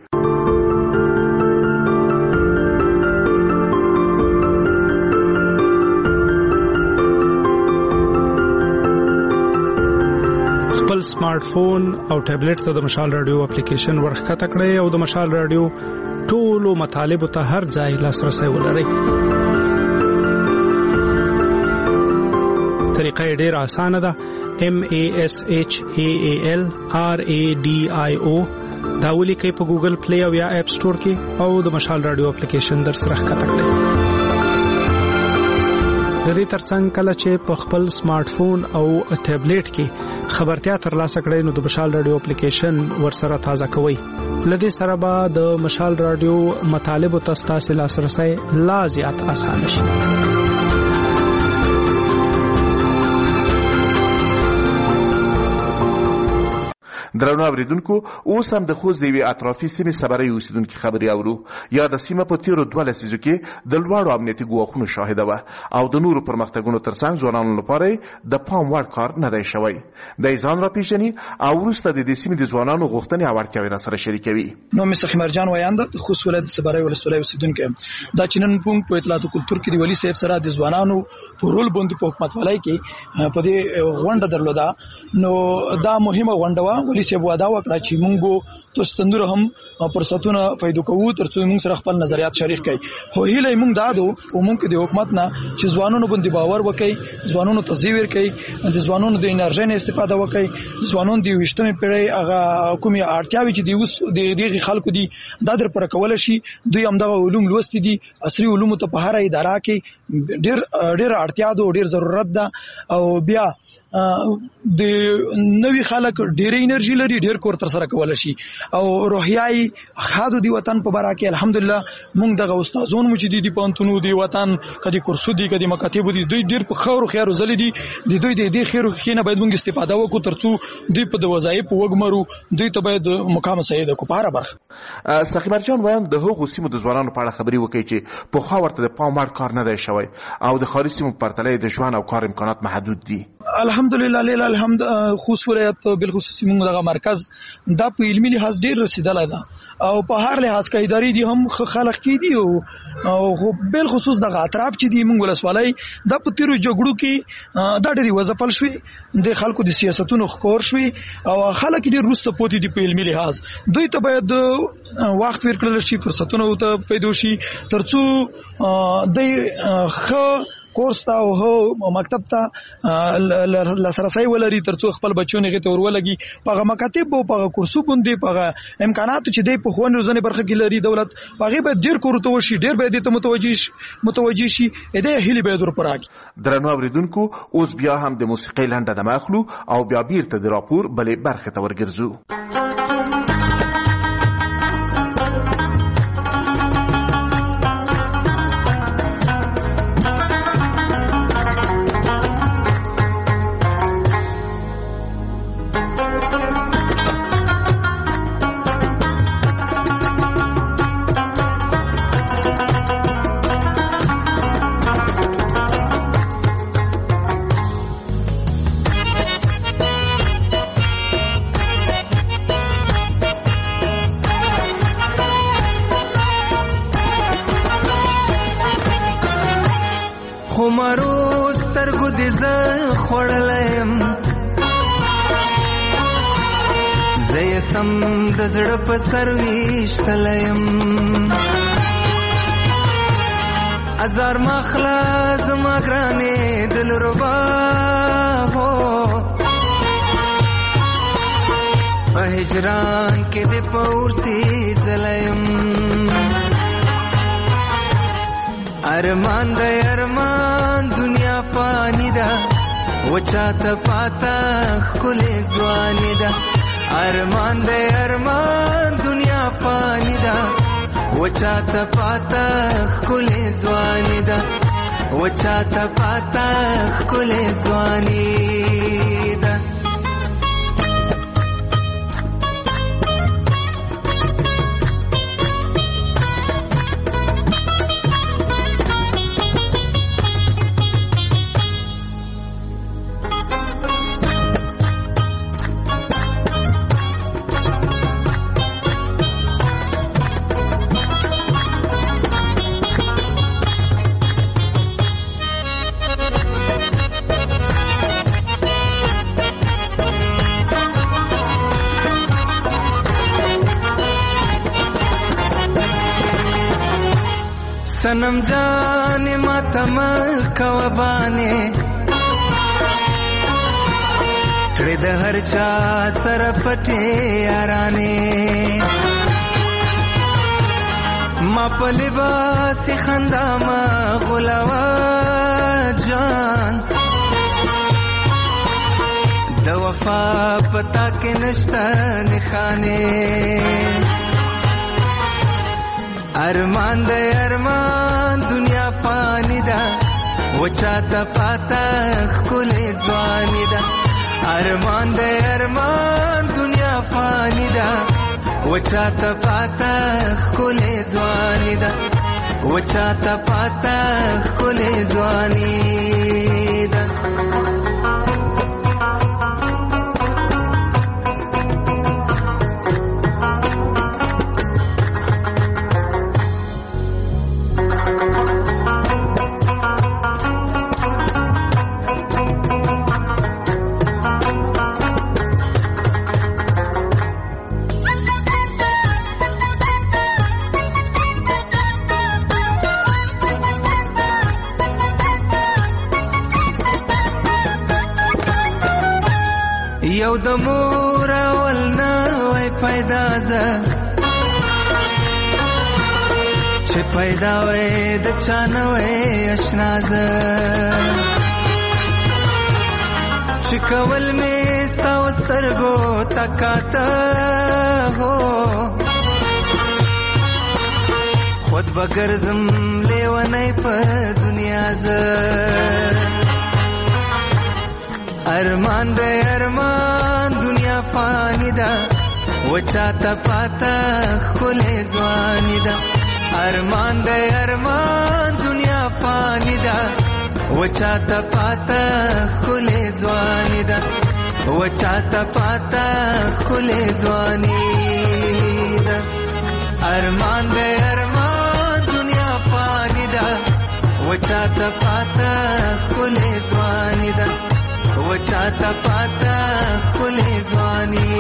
خپل سمارټ فون او ټابلیټ ته د مشال رادیو اپلیکیشن ورښکته کړئ او د مشال رادیو ټولو مطالبو ته هر ځای لاسرسی ولرئ. طریقه یې ډېره اسانه ده. M A S H A A L R A D I O دا ولیکئ په ګوګل پلی او یا اپ سټور کې او د مشال رادیو اپلیکیشن در سره ښکته کړئ. د دې ترڅنګ کله چې په خپل سمارټ فون او ټابلیټ کې خبرتیا ترلاسه کړئ نو د مشال رادیو اپلیکیشن ورسره تازه کوئ. لدې سره به د مشال رادیو مطالبو ته ستاسو لاسرسی لا زیات اسانه شي. درنو اوریدونکو، اوس هم د خوست د یوې اطرافي سیمې صبرۍ اوسیدونکي خبرې اورو. یا د سیمه په تیرو دوه لسیزو کې د لوړو امنیتي ګواښونو شاهده وه او د نورو پرمختګونو ترڅنګ ځوانانو لپاره د پام وړ کار نه دی شوی. دی ځان راپېژني او وروسته د دې سیمې د ځوانانو غوښتنې او اړتیاوې راسره شریکوي. نوم مې سخي مرجان ویانده، د خوست ولایت صبرۍ ولسوالۍ اوسیدونکی یم. دا چې نن موږ په اطلاعات او کلتور کې د ولي صاحب سره د ځوانانو په رول باندې په حکومتولۍ کې په دې غونډه درلوده، نو دا مهمه غونډه وه. ولي صاحب وعده وکړه چې موږ به تاسو ته نور هم فرصتونه پیدا کوو ترڅو موږ سره خپل نظریات شریک کړي. خو هیله موږ دا ده او موږ د حکومت نه چې ځوانانو باندې باور وکړي، ځوانانو تصدیق ورکړي، د ځوانانو د انرژۍ نه استفاده وکړي، ځوانانو د ویشتمې پیړۍ هغه کومې اړتیاوې چې د اوس د دغه خلکو دي دا در پر کول شي. دوی هم دغه علوم لوستي دي، عصري علوم ته په هر اداره کې ډېر ډېر اړتیا ده او ډېر ضرورت ده. او بیا د نوې خلک ډېر انرژي ټیکنالوژي لري ډیر کور تر سره کول شي او روحیاي خادو دی وطن په باره کې الحمدلله موږ دغه استادون مو چې دي پانتونو دی وطن کدي کورسو دي کدي مکاتب دي دوی ډیر په خور خيارو زل دي د دوی د دې خیر خینه باید موږ استفاده وکړو ترڅو دوی په وظایف وګمرو دوی ته باید مقام سید کو پاره برخه سخی مرجان وایم د هغو سیمو د ځوانانو په اړه خبري وکړي چې په خوا ورته د پام وړ کار نه دی شوی او د خارجي سیمو په پرتله د ژوند او کار امکانات محدود دي. الحمدلله لیل الحمد خوست ولایت بالخصوص موږ دغه مرکز دا په علمي لحاظ ډیر رسیدلی ده او په هر لحاظ کې ادارې دي هم خلق کې دي او بالخصوص دغه اطراف چې دي موږ ولسوالۍ دا په تیرو جګړو کې دا ډېری وظیفل شوي د خلکو د سیاستونو خکور شوي او خلک ډېر وروسته پاتې دي په علمي لحاظ دوی ته باید وخت ورکړل شي فرصتونه ته پیدا شي ترڅو د ښه کورس ته او مکتب ته لاسرسي ولري ترڅو خپل بچو نه غته ورولګي په مکاتب او په کورسو باندې په امکانات چې دی په خوان روزنه برخه کې لري دولت هغه به ډیر کورته وشي ډیر به دې ته متوجي متوجي شي اې هلي به در پراګي درنو اوریدونکو اوس بیا هم د موسیقي لنډه د مخلو او بیا بیرته د راپور بلې برخه ته ورګرځو. خمارو سترګو دې زه خوړلم زه یې سم د زړه په سر ویشتلم ازار مخلا زما ګرانې دلربا هو په هجران کې دې پورسي ځلم ارمان د ارمان دنیا فانی ده وچاته پاتا خلې ځواني ده ارمان د ارمان دنیا فانی ده وچاته پاتا خلې ځواني ده وچاته پاتا خلې ځواني ده सनम जाने मातम कवबाने हृद हर चा सरपटे याराने मा पलिबास खंदा मा गुलावा जान द वफा पता के नश्ता निखाने ارمان د ارمان دنیا فانی ده وچاته پاتا خلې ځواني ده ارمان د ارمان دنیا فانی ده وچاته پاتا خلې ځواني ده وچاته پاتا خلې ځواني ده یو د مور اول نه وای پیدا ز چې پیدا وای د چانه وای آشنا ز چې کول می ستا سترګو تکاته هو خود بګرزم لیونی په دنیا زه ارمان دې ارمان دنیا فانی ده وچاته پاته خلې ځواني ده ارمان دې ارمان دنیا فانی ده وچاته پاته خلې ځواني ده وچاته پاته خلې ځواني ده ارمان دې ارمان دنیا فانی ده وچاته پاته خلې ځواني ده وچاته پاته خلې ځواني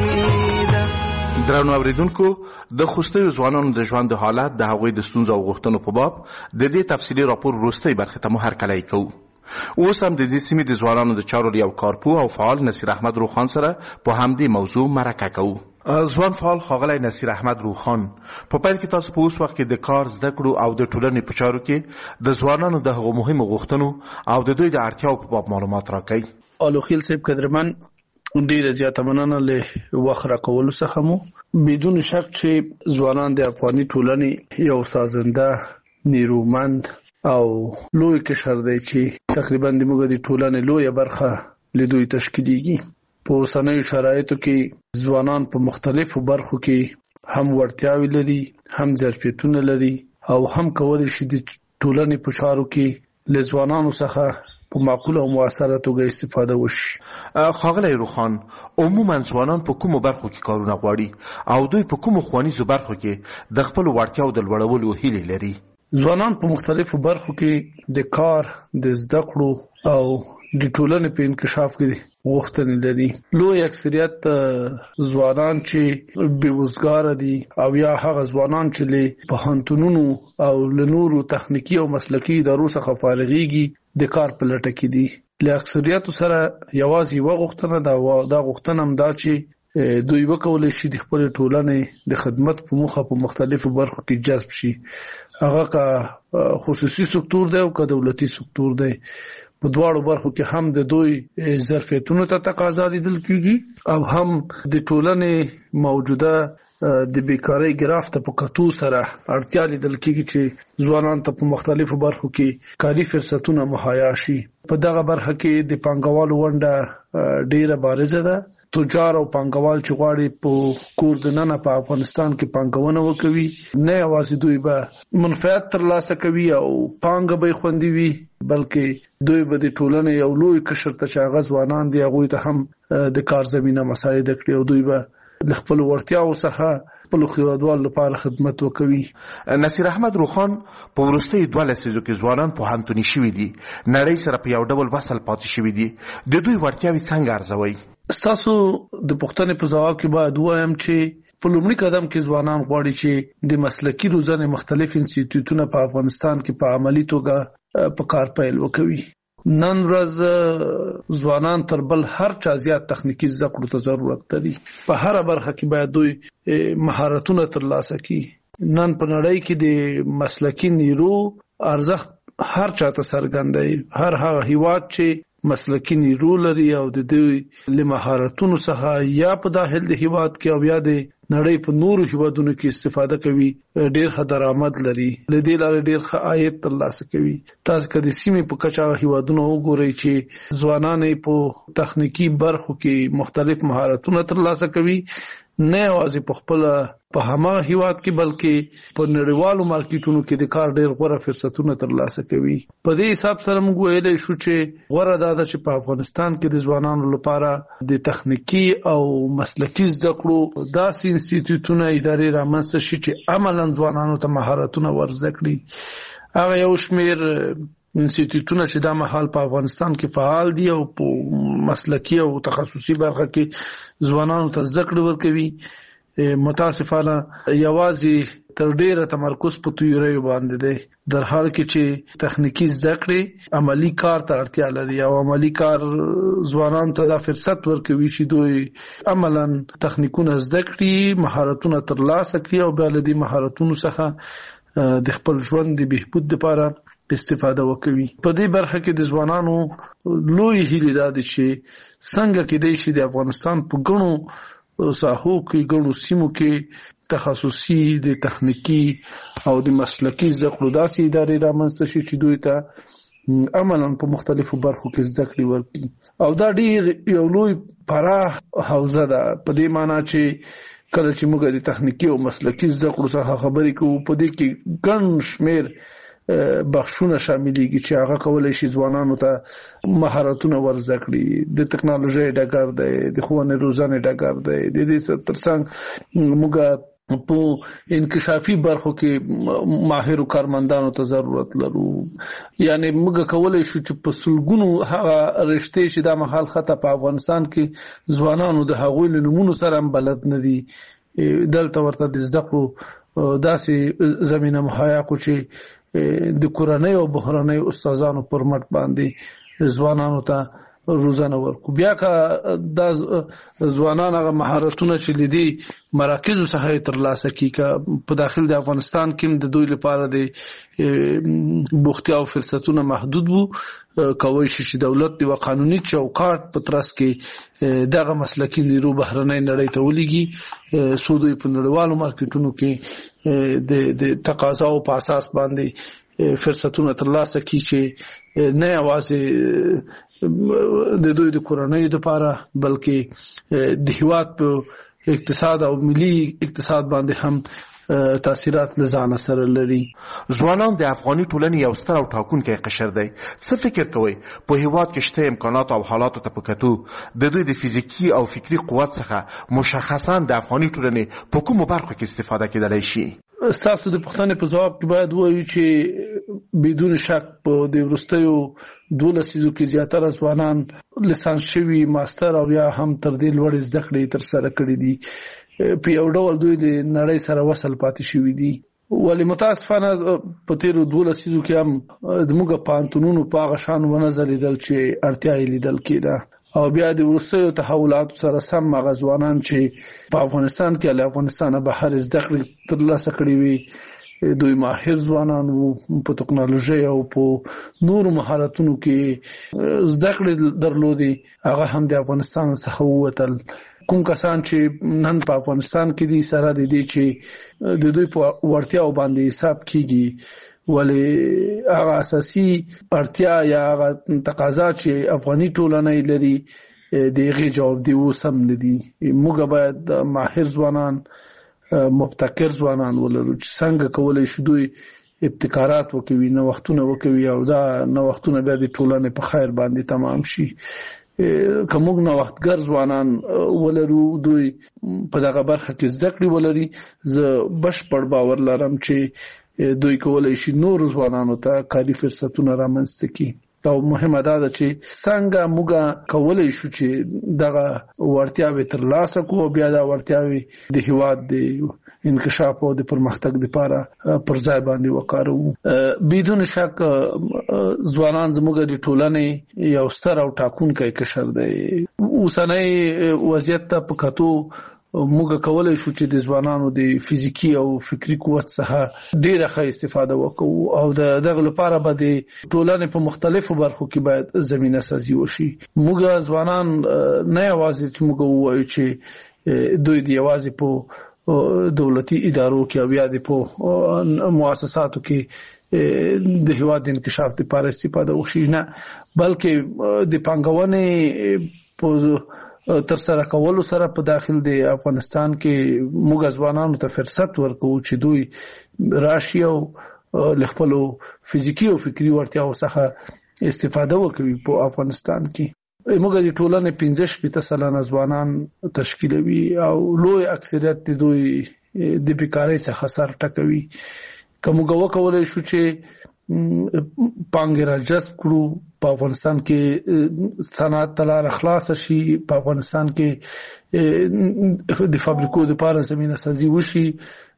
ده. درنو اوریدونکو د خوستیو ځوانانو د ژوند حالت د هغوی د ستونزو او غوښتنو په باب د دې تفصیلي راپور وروستۍ برخې ته مو هرکلی کوو. اوس هم د دې سیمې د ځوانانو د چارو یو کارپوه او فعال نصیر احمد روخان سره په همدې موضوع مرکه کوو. ځوان فعال ښاغلی نصیر احمد روخان، په پیل کې تاسو په اوس وخت کې د کار زده کړو او د ټولنې په چارو کې د ځوانانو د هغو مهمو غوښتنو او د دوی د اړتیاو په باب معلومات راکړئ. الوخیل صاحب قدرمن، ډیره زیاته مننه له وخت راکولو څخه مو. بدون شک چې ځوانان د افغاني ټولنې یو سازنده نیرومند او لوی قشر دی چې تقریبا د موږ د ټولنې لویه برخه له دوی تشکیلیږي. په اوسنیو شرایطو کې ځوانان په مختلفو برخو کې هم وړتیاوې لري، هم ظرفیتونه لري او هم کولی شي د ټولنې په چارو کې له ځوانانو څخه په معقوله او مؤثره توګه استفاده وشي. ښاغلی روخان، عموما ځوانان په کومو برخو کې کارونه غواړي او دوی په کومو ښوونیزو برخو کې د خپلو وړتیاو د لوړولو هیلې لري؟ ځوانان په مختلفو برخو کې د کار، د زده کړو او د ټولنې په انکشاف کې غوښتنې لري. لوی اکثریت ځوانان چې بېوزګاره دي او یا هغه ځوانان چې له پوهنتونونو او له نورو تخنیکي او مسلکي ادارو څخه فارغېږي د کار په لټه کې دي. له اکثریت سره یوازې یوه غوښتنه ده، دا غوښتنه هم دا چې دوی وکولی شي د خپل ټولنې د خدمت په موخه په مختلفو برخو کې جذب شي، هغه که خصوصي سکتور دی او که دولتي سکتور دی. په دواړو برخو کې هم د دوی ظرفیتونو ته تقاضا لیدل کیږي او هم د ټولنې موجوده د بیکارۍ ګراف ته په کتو سره اړتیا لیدل کیږي چې ځوانان ته په مختلفو برخو کې کاري فرصتونه مهیا شي. په دغه برخه کې د پانګوالو ونډه ډیره بارزه ده. تجار او پانګوال چې غواړي په کور دننه په افغانستان کې پانګونه وکوي، نه یوازې دوی به منفعت ترلاسه کوي او پانګه به خوندي وي، بلکې دوی به د ټولنې یو لوی قشر ته چې هغه ځوانان دي هغوی ته هم د کار زمینه مساعده کړي او دوی به د خپلو وړتیاو څخه خپلو هیوادوالو لپاره خدمت وکوي. نصیر احمد روخان، په وروستیو دوه لسیزو کې ځوانان پوهنتوني شوي دي، نړۍ سره په یو ډول وصل پاتې شوي دي. د دوی وړتیاوې څنګه ارزوئ؟ ستاسو د پوښتنې په ځواب کې باید ووایم چې په لومړي قدم کې ځوانان غواړي چې د مسلکي روزنې مختلف انسټیټیوټونه په افغانستان کې په عملی توګه په کار پیل وکوي. نن ورځ ځوانان تر بل هر چا زیات تخنیکی زده کړو ته ضرورت لري. په هر برخه کې باید دوی مهارتونه ترلاسه کړي. نن په نړۍ کې د مسلکي نیرو ارزښت هر چا ته څرګند دی. هر هغه هیواد چې مسلکي نیرو لري او د دوی له مهارتونو څخه یا په داخل د هیواد کې او یا د نړۍ په نورو هیوادونو کې استفاده کوي، ډیر ښه درآمد لري، له دې لارې ډیر ښه عاید ترلاسه کوي. تاسو که د سیمې په کچه هیوادونو وګورئ چې ځوانان په تخنیکی برخو کې مختلف مهارتونه ترلاسه کوي، نه یوازې په خپل په هماغه هیواد کې بلکې په نړیوالو مارکیټونو کې د کار ډیر غوره فرصتونه ترلاسه کوي. په دې حساب سره موږ ویلی شو چې غوره دا ده چې په افغانستان کې د ځوانانو لپاره د تخنیکی او مسلکي زده کړو داسې انسټیټیوټونه ادارې رامنځته شي چې عملاً ځوانانو ته مهارتونه ورزده کړي. هغه یو شمېر انسټیټیوټونه چې دا مهال په افغانستان کې فعال دي او په مسلکي او تخصصي برخه کې ځوانانو ته زده کړه ورکوي، متاسفانه یوازې تر ډیره تمرکز په تیوریو باندې دی، در حال کې چې تخنیکی زده کړې عملی کار ته اړتیا لري او عملی کار ځوانانو ته دا فرصت ورکوي چې دوی عملاً تخنیکونه زده کړي، مهارتونه ترلاسه کړي او بیا له دې مهارتونو څخه د خپل ژوند د بهبود لپاره استفاده وکوي. په دې برخه کې د ځوانانو لوی هیله ده چې څنګه کېدای شي د افغانستان په ګڼو ساحو کې ګڼو سیمو کې تخصصي د تخنیکی او د مسلکی زده کړو داسې ادارې رامنځته شي چې دوی ته عملاً په مختلفو برخو کې زده کړې ورکړي. او دا ډیر یو لوی پراخ حوزه ده په دې معنی چې کله چې موږ د تخنیکی او مسلکی زده کړو څخه خبرې کوو په دې کې ګڼ شمیر بخښونه شاملېږي چې هغه کولای شي ځوانانو ته مهارتونه ورزده کړي. د ټکنالوژي ډګر دی، د ښوونې روزنې ډګر دی، د دې ترڅنګ موږ په انکشافي برخو کې ماهر کارمندانو ته ضرورت لرو. یعنی موږ کولای شو چې په سلګونو هغه رشتې چې دا مهال خطه په افغانستان کې ځوانانو د هغوی له نومونو سره هم بلد نه دي، دلته ورته د زده کړو داسې زمینه مهیا کو چې د کورنۍ او بهرنۍ استادانو پر مټ باندې ځوانانو ته روزنه ورکو. بیا که دا ځوانان هغه مهارتونه چې لدی مراکز څخه ترلاسه کیږي په داخل د افغانستان کې د دوی لپاره د بوختیا او فرصتونه محدود وو، کوي چې دولت د قانوني چوکاټ په ترڅ کې دغه مسلکي نیرو بهرنۍ نړۍ ته ولېږي، سو دوی په نړیوالو مارکیټونو کې د د تقاضا او په اساس باندې فرصتونه ترلاسه کړي چې نه یوازې د دوی د کورنۍ لپاره بلکې د هیواد په اقتصاد او ملي اقتصاد باندې هم تاثیرات لزانه سره لري. ځوانان د افغاني ټولنې یو ستر او ټاکونکی قشر دی. څه فکر کوئ په هیواد کې شته امکانات او حالاتو ته په کتو د دوی د فزیکي او فکری قوت څخه مشخصا د افغاني ټولنې په کومو برخو کې استفاده کېدلی شي؟ ستاسو د پوښتنې په ځواب کې باید ووایو چې بدون شک په د وروستیو دولس لسیزو کې زیاتره ځوانان لیسانس شوي، ماستر او یا هم تر دې لوړې زده کړې ترسره کړې دي. په یو ډول دوی د نړۍ سره وصل پاتې شوي دي. ولې متاسفانه په تیرو دولس لسیزو کې هم زموږ پوهنتونونو په هغه شان ونه ځلېدل چې اړتیا یې لیدل کېده. او بیا د وروستیو تحولاتو سره سم هغه ځوانان چې په افغانستان کې له افغانستانه بهر زده کړې ترلاسه کړې وي، دوی ماهر ځوانان وو، په ټکنالوژي او په نورو مهارتونو کې زده کړې درلودي، هغه هم د افغانستان څخه ووتل. کوم کسان چې نن په افغانستان کې دي سره د دې چې د دوی په وړتیاو باندې حساب کیږي، ولې هغه اساسي اړتیا یا هغه تقاضا چې افغاني ټولنه لري د هغې جواب دی اوس هم نه دي. موږ باید ماهر ځوانان، مبتکر ځوانان ولرو چې څنګه کولی شو دوی ابتکارات وکوي، نوښتونه وکوي او دا نوښتونه بیا د ټولنې په خیر باندې تمام شي. که موږ نوښتګر ځوانان ولرو، دوی په دغه برخه کې زده کړې ولري، زه بشپړ باور لرم چې دوی کولای شي نور ځوانانو ته کاري فرصتونه رامنځته کړي. او مهمه دا ده چې څنګه موږ کولای شو چې دغه وړتیاوې ترلاسه کړو، بیا دا وړتیاوې د هیواد د انکشاف او د پرمختګ لپاره پر ځای باندې وکاروو. بدون شک ځوانان زموږ د ټولنې یو ستر او ټاکونکی قشر دی. اوسنۍ وضعیت ته په کتو موږ کولای شو چې د ځوانانو د فزیکی او فکری قوت څخه ډیره ښه استفاده وکړو او د دغه لپاره به د ټولنې په مختلفو برخو کې باید زمينه سازي وشي. موږ ځوانان نه یوازې چې موږ وایو چې دوی د یوازې په دولتي ادارو کې او یا د په مؤسساتو کې د هیواد د انکشاف لپاره استفاده وشي، نه بلکې د پانګونې په تر سره کولو سره په داخل د افغانستان کې موږ ځوانانو ته فرصت ورکو چې دوی راشي او خپل فزیکی او فکری وړتیاو څخه استفاده وکړي. په افغانستان کې موږ د ټولنې پنځه شپږ سلنه ځوانان تشکیلوي او لوی اکثریت د دوی د بیکارۍ څخه سر ټکوي. که موږ وکولای شو چې پانګه را جذب کړو، په افغانستان کې صنعت تلار خلاص شي، په افغانستان کې د فابریکو لپاره زمينه سازي وشي،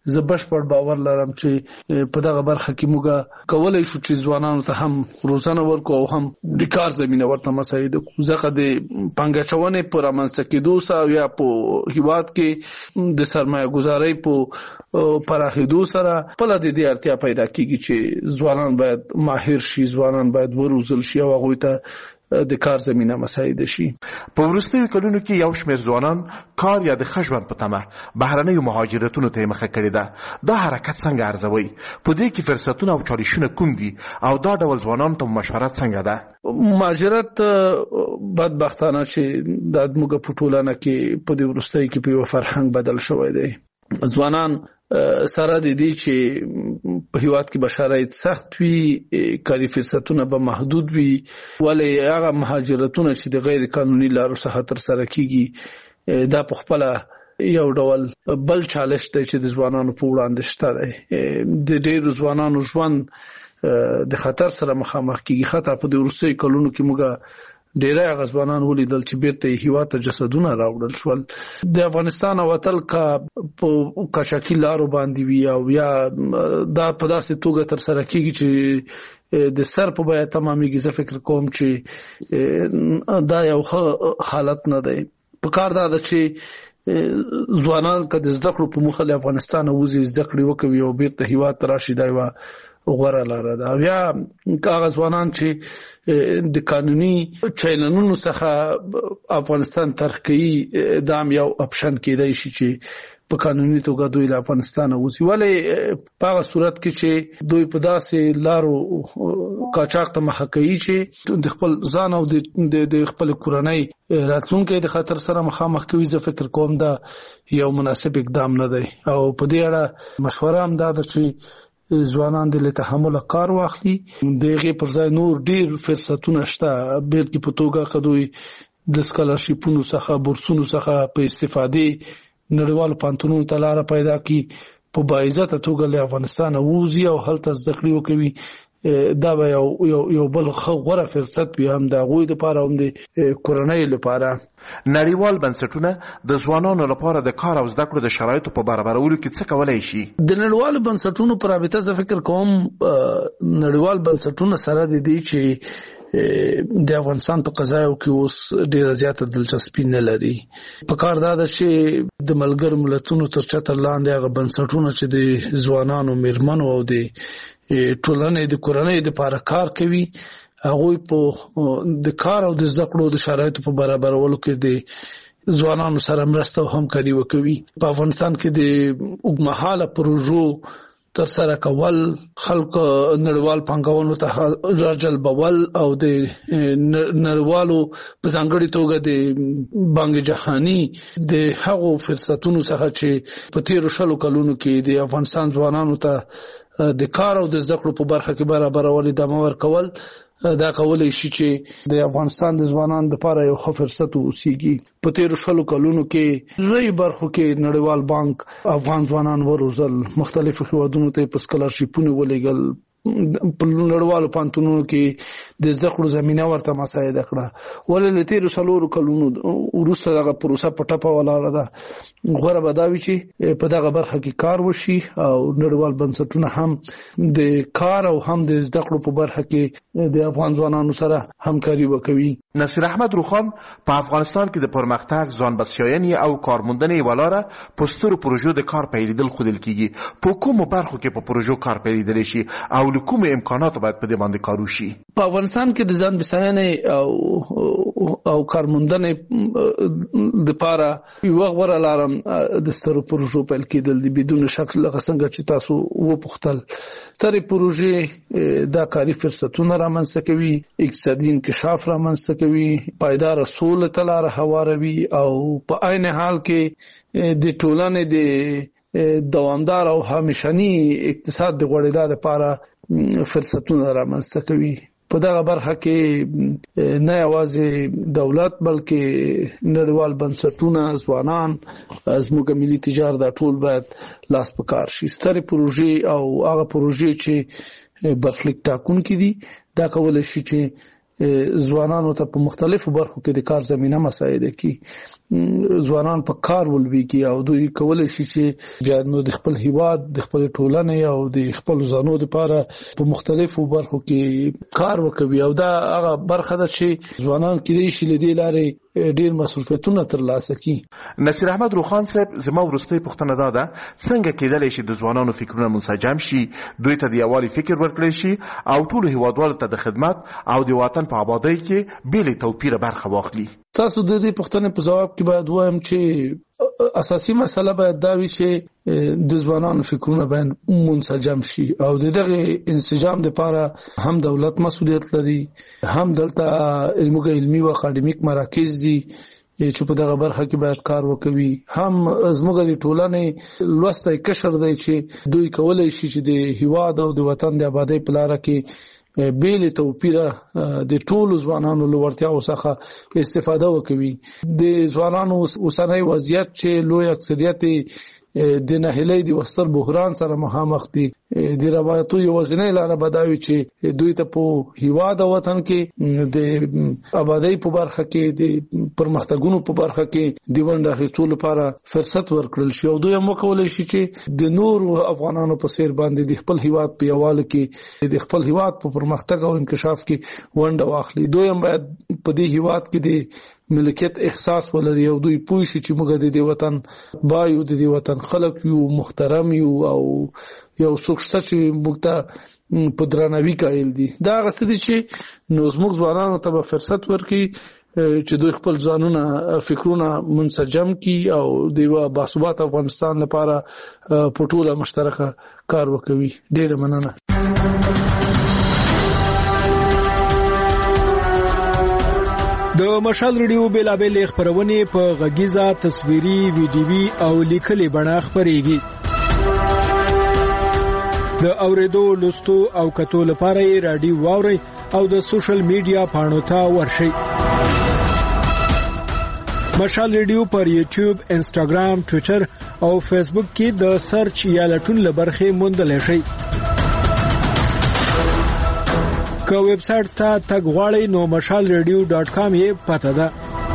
زه بشپړ باور لرم چې په دغه برخه کې موږ کولای شو چې ځوانانو ته هم روزنه ورکو او هم د کار زمينه ورته مساعد کړو. ځکه د پنګچونې پر امنځ کېدو سره یا په هیواد کې د سرمایه گذارۍ په پراخېدو سره په لدې د اړتیا پیدا کیږي چې ځوانان باید ماهر شي، ځوانان باید وروزل شي او هغه ته د کار زمينه مساعد شي. په وروستیو کلونو کې یو شمېر ځوانان کار یا د ښه ژوند په تمه بهرنیو مهاجرتونو ته مخه کړې ده. دا حرکت څنګه ارزوي؟ په دې کې فرصتونه او چالشونه کوم دي او دا ډول ځوانانو ته مشوره څنګه ده؟ مهاجرت بدبختانه چې د موږ په ټولنه کې په دې وروستیو کې په یو فرهنګ بدل شوی دی. ځوانان سره د دې چې په هیواد کې بشارت سخت وي، کاري فرصتونه به محدود وي، ولې هغه مهاجرتونه چې د غیر قانوني لارو څخه تر سره کیږي دا په خپل یو ډول بل چالش دی چې د ځوانانو په وړاندې شته دی. د ډېرو ځوانانو ژوند د خطر سره مخامخ کیږي. خطر په د وروستیو کلونو کې موږ ډیره غزبانان ولیدل چې بیرته هیواد ته جسدونه راوړل شول. د افغانستان وتل کا په قاچاقي لارو باندې وی او یا دا په داسې توګه تر سره کیږي چې د سر په بیه تمامېږي. زه فکر کوم چې دا یو حالت نه دی. په کار دا ده چې ځوانان که د زده کړو په موخه له افغانستان وځي، زده کړې وکوي او بیرته هیواد ته راشي، دا یوه غوره لاره ده. بیا هغه ځوانان چې د قانوني چینلونو څخه افغانستان ترک کوي دا هم یو اپشن کېدای شي چې په قانوني توګه دوی له افغانستان وځي. ولې په هغه صورت کې چې دوی په داسې لارو قاچاق ته مخه کوي چې د خپل ځان او د خپل کورنۍ راتلونکي د خطر سره مخامخ کوي. زه فکر کوم دا یو مناسب اقدام نه دی او په دې اړه مشوره هم دا ده چې ځوانان د تحمل کار واخلي. دغه پر ځای نور ډیر فرصتونه شته، بلکې په توګه کدوې د سکالرشیپونو څخه بورسونو څخه په استفادې نړیوال پانتونونو ته لار پیدا کی، په باعزته توګه له افغانستان ووزي او هلته زده کړې وکوي. دا به یو یو یو بل غوره فرصت وي هم د غوی لپاره هم د کورنۍ لپاره. نړیوال بنسټونه د ځوانانو لپاره د کار او زده کړو د شرایطو په برابرولو کې څه کولای شي؟ د نړیوال بنسټونو پر رابطه زه فکر کوم نړیوال بنسټونه سره د دې چې د افغانستان په قضایو کې اوس ډیره زیاته دلچسپي نه لري. په کار دا ده چې د ملګرو ملتونو تر چتر لاندې هغه بنسټونه چې د ځوانانو، میرمنو او د ټولنې د کورنۍ لپاره کار کوي، هغه په د کار او د زده کړو د شرایطو په برابرولو کې د ځوانانو سره مرسته او همکاري وکوي. په افغانستان کې د اوږدمهاله پروژو تر سره کول، خلک نړیوال پانګونو ته راجلبول او د نړیوالو په ځانګړي توګه د بانک جهاني د هغو فرصتونو څخه چې په تیرو شلو کلونو کې د افغانستان ځوانانو ته د کار او د زده کړو په برخه کې برابرولې ادامه ورکول، دا کولای شي چې د افغانستان د ځوانانو لپاره یو ښه فرصت ووسیږي. په تیرو شلو کلونو کې لوی برخو کې نړیوال بانک افغان ځوانان وروزل، مختلفو هیوادونو ته په سکالرشیپونه ولېږل، په نړیوالو پانتونونو کې د زده کړو زمينه ورته مساعد کړه. ولې له تیرو څلورو کلونو وروسته دغه پروسه په ټپه ولاړه ده. غوره به دا وي چې په دغه برخه کې کار وشي او نړیوال بنسټونه هم د کار او هم د زده کړو په برخه کې د افغان ځوانانو سره همکاري وکوي. نصیر احمد روخان په افغانستان کې د پرمختګ، ځان بسیاینې او کارموندنې ولاره په سترو پروژو د کار پیلېدل ښودل کیږي. په کومو برخو کې په پروژو کار پیلېدلی شي او له کومو امکاناتو باید په دې باندې کار وشي؟ په افغانستان کې د ځان بسیاینې او او کارموندنې لپاره یو غوره لاره د سترو پروژو پیل کېدل دي. بدون شک لکه څنګه چې تاسو وپوښتل، سترې پروژې دا کاري فرصتونه رامنځته کوي، اقتصادي انکشاف رامنځته کوي، پایدار سولې ته لاره هواروي او په عین حال کې د ټولنې د دوامدار او همیشني اقتصاد د غوړېدا لپاره فرصتونه رامنځته کوي. په دغه برخه کې نه یوازې دولت بلکې نړیوال بنسټونه، ځوانان، زموږ ملي تجارت دا ټول باید لاس په کار شي. سترې پروژې او هغه پروژې چې برخلیک ټاکونکي دي دا کولای شي چې ځوانانو ته په مختلفو برخو کې د کار زمينه مساعده کی ځوانان په کار ولوي کی او دوی کولای شي چې بیا نو د خپل هیواد د خپل ټولنې او د خپل ځانو لپاره په مختلفو برخو کې کار وکوي او دا هغه برخه ده چې ځوانان کې شي لدی لارې ډیر مسؤلیتونه ترلاسه کی. نصیر احمد روخان صاحب زما ورستۍ پوښتنه دا ده څنګه کېدلی شي د ځوانانو فکرونه منسجم شي دوی ته د یووالي فکر ورکړي شي او ټولو هیوادوالو ته د خدمت او د وطن په آبادۍ کې بېلې توپیره برخه واخلي. تاسو د دې پوښتنې په ځواب کې باید وایم چې اساسي مسله باید دا وي چې د ځوانانو فکرونه باید منسجم شي او دغه انسجام لپاره هم دولت مسؤلیت لري هم دلته علمي او اکاډمیک مراکز دي چې په دغه برخه کې باید کار وکوي هم زموږ د ټولنې لوستای کشر دی چې دوی کولای شي چې د هیواد او د وطن د آبادی په لار کې بیل توپیره د ټولو ځوانانو لوړتیاو څخه استفاده وکوي. د ځوانانو اوسنۍ وضعیت چې لوی اکثریت د نهلۍ د وستر بحران سره مخامخ دي د روایتو یوازینۍ لاره بداوي چې دوی ته په هیواد او وطن کې د آبادی په برخه کې د پرمختګونو په برخه کې د ونډه اخیستلو لپاره فرصت ورکړل شي او دوی هم کولای شي چې د نور افغانانو په څیر باندې د خپل هیواد په یووالي کې د خپل هیواد په پرمختګ او انکشاف کې ونډه واخلي. دوی هم باید په دې هیواد کې د ملکیت احساس ولري او دوی پوه شي چې موږ د دې وطن بایو د دې وطن خلک یو محترم یو او یو څوک چې موږ ته په درناوي قایل دي. دا هغه څه دي چې نو زموږ ځوانانو ته فرصت ورکړي چې دوی خپل ځانونه فکرونه منسجم کړي او د یو باثبات افغانستان لپاره په ټوله مشترکه کار وکوي. ډیره مننه. د مشال ریډیو بیلابل خبرونه په غږیزه تصویري ویډیوي او لیکلي بڼه خبريږي. د اوریدو لوستو او کتو لپاره یې رادیو واوري او د سوشل میډیا پاڼو ته ورشئ. مشال ریډیو پر یوټیوب، انسټاګرام، ټوئیټر او فیسبوک کې د سرچ یا لټون لبرخه موندل شي. که ویب سټ ته تګ غواړئ نو مشال ریډیو ډاټ کام یې پته ده.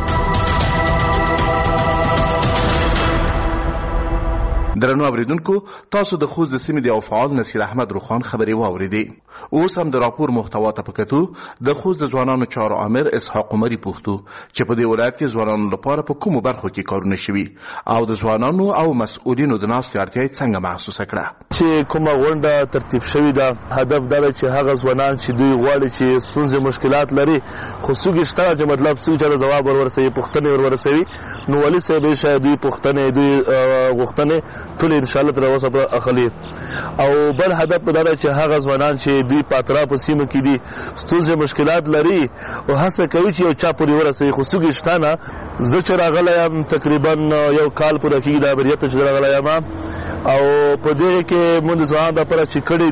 درنو اوریدونکو تاسو د خوست د سیمې د فعال نصیر احمد روخان خبري واوریدې. اوس هم د راپور محتوا ته پکتو د خوست د ځوانانو چارو امر اسحاق عمري پوښتو چې په دې ولایت کې ځوانانو لپاره په کومو برخو کې کارونه شوي او د ځوانانو او مسؤلینو د ناستې اړتیا څنګه محسوسه کړه. چې کومه غونډه ترتیب شوې ده هدف دا دی چې هغه ځوانان چې دوی غواړي چې ستونزې مشکلات لري خو څوک شته چې مطلب څوک چې جواب ورورسوي پوښتنې ورورسوي نو ولې صاحب شاید دوی پوښتنې دوی غوښتنې ټول ان شاء الله تر اوسه په اخلي او بل هدف دا دی چې هغه ځوانان چې دوی په اطرافو سیمو کې دي ستونزې مشکلات لري او هڅه کوي چې یو چا پورې ورسوي خو څوک شته نه. زه چې راغلی یم تقریبا یو کال پوره کېږي د امریت ته چې راغلی یم او په دې کې موږ د ځوانانو دپاره چې کړي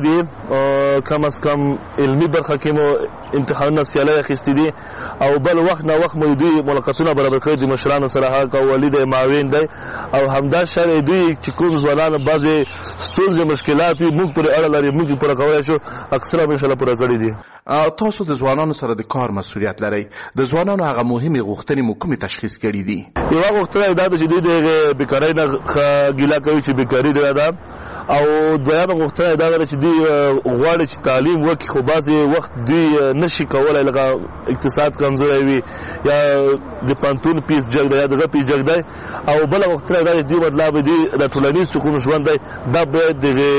دي کم از کم علمي برخه کې مو امتحانونه سیالۍ اخیستي دي او بل وخت نه وخت مو دوی ملاقاتونه برابر کړي د مشرانو سره هغه والي دی معاون دی او همدا شان دوی چې کوم ځوانان بعضې ستونزې مشکلات وي موږ پرې اړه لري موږ پوره کولی شو اکثره هم انشاءالله پوره کړي دي. تاسو د ځوانانو سره د کار مسؤلیت لرئ. د ځوانانو هغه مهمې غوښتنې مو کومې تشخیص کړي دي؟ یوه غوښتنه یې دا ده چې دوی د بیکارۍ نه ګیله کوي چې بیکاري ډېره ده او دویمه غوښتنه یې دا ده چې دوی غواړي چې تعلیم وکړي خو بعضې وخت دوی نشي کولی لکه اقتصاد کمزوری وي یا د پوهنتون فیس جګ دی یا د هغه فیس جګ دی او بله غوښتنه یې دا چې دوی مطلب دوی د ټولنیز چې کوم ژوند دی دا باید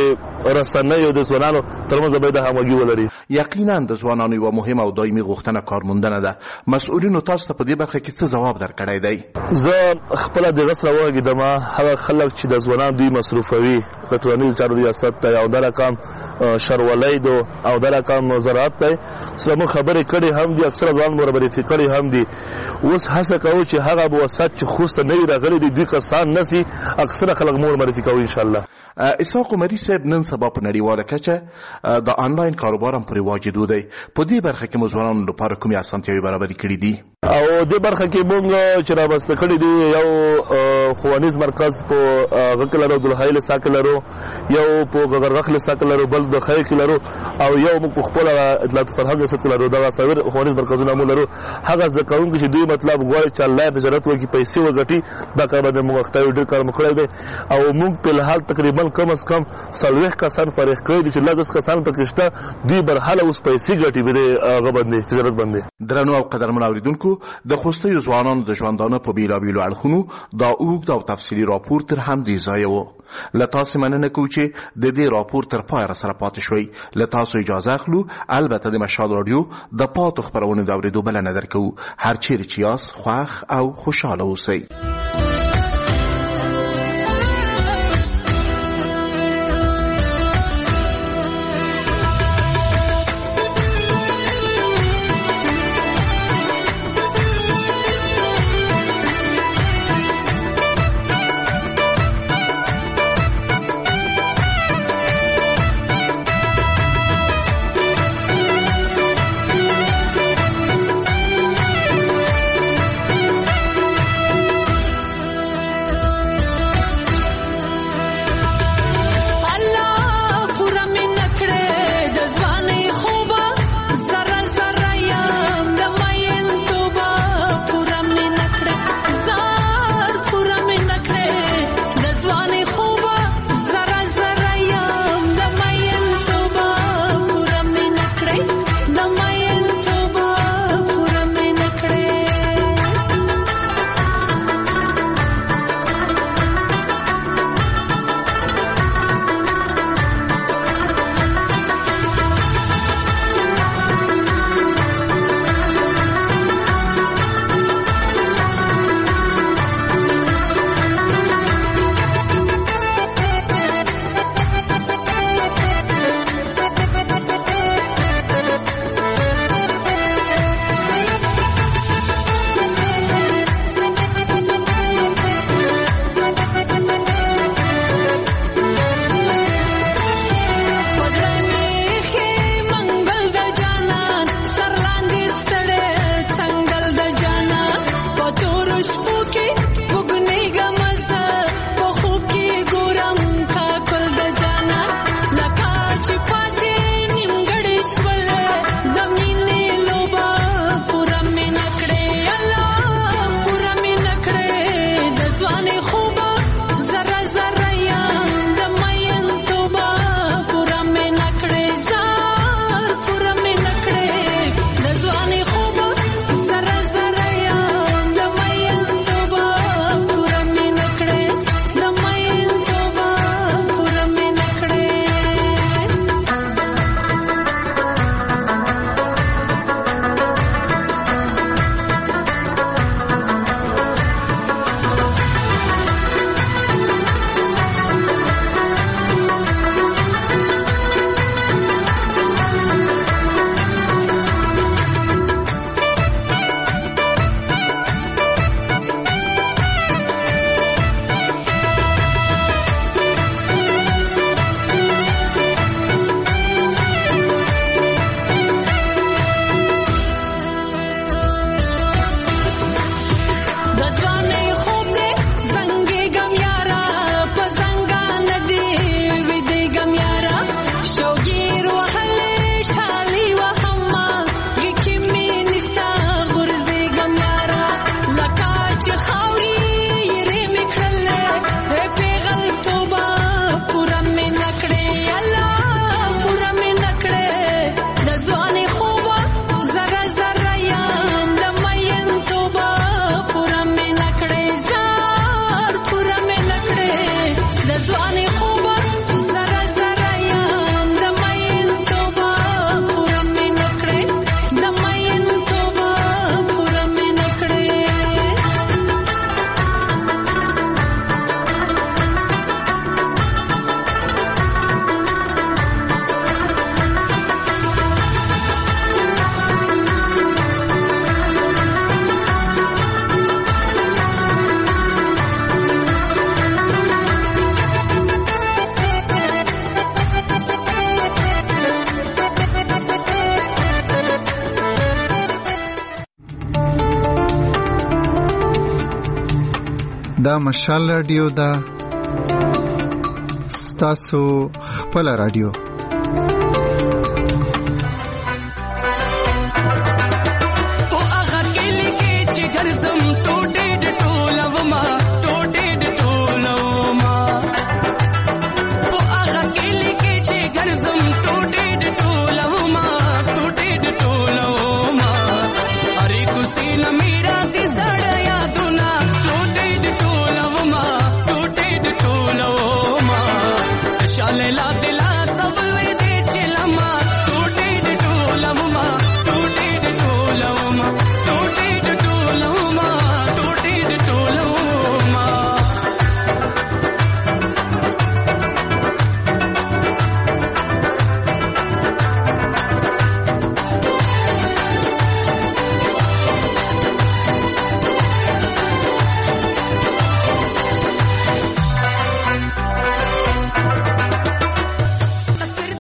د رسنیو د ځوانانو ترمنځ باید همغږي ولري. یقینا د ځوانانو یوه مهمه او دایمي غوښتنه کارموندنه ده. مسؤلینو تاسو ته په دې برخه کې څه ځواب درکړی دی؟ زه خپله دغه سره وغږېدم هغه خلک چې د ځوانانو دوی مصروفوي د ټولنیزو چارو ریاست دی او دا رقم شرولۍ دو او دا رقم زراعت دی سره موږ خبرې کړې هم دي اکثره ځوانان مو رابرې کړې هم دي. اوس هڅه کوو چې هغه بوسط چې خوست ته نوي راغلي دي دوی کسان نسي اکثره خلک مو معرفي کوو انشاءالله. اسحاق عمري صاحب نن سبا په نړیواله کچه د آنلاین کاروبار هم پرې واجد دی. په دې برخه کې مو ځوانانو لپاره کومې اسانتیاوې برابرې کړي دي؟ او د برخه کې مونږ چې رامنځته کړي دي یو ښوونیز مرکز په هغه کې لرو دلهایل ساکه لرو یو په غرغخل ساکه لرو بل د خی کې لرو او یو موږ په خپل اطلاعات فرهنګ سره لرو دا څلور ښوونیز مرکزونه مو لرو هغه د قانون کې دوی مطلب غواړي چې الله نظارت وکړي پیسې وګټي دا کار باندې موږ ختاوي ډېر کار مکړی دی او موږ په الحال تقریبا کم از کم څلوېښت کسان فارغ کړي دي چې لږ کسان پکې شته دوی برحاله اوس پیسې ګټي به هغه باندې تجارت باندې درنو او قدرمن اوریدونکو د خوستي ځوانانو د ژوندانه په بیلابیلو اړخونو دا اوږد او تفصیلي راپور تر همدې ځایه و. له تاسو مننه کوو چې د دې راپور تر پایه راسره پاتې شوئ. له تاسو اجازه اخلو. البته د مشال رادیو د پاتو خپرونو د اورېدو بلنه درکوو. هر چیرې چې یاست خوښ او خوشحاله اوسئ. دا مشال رادیو دا ستاسو خپل رادیو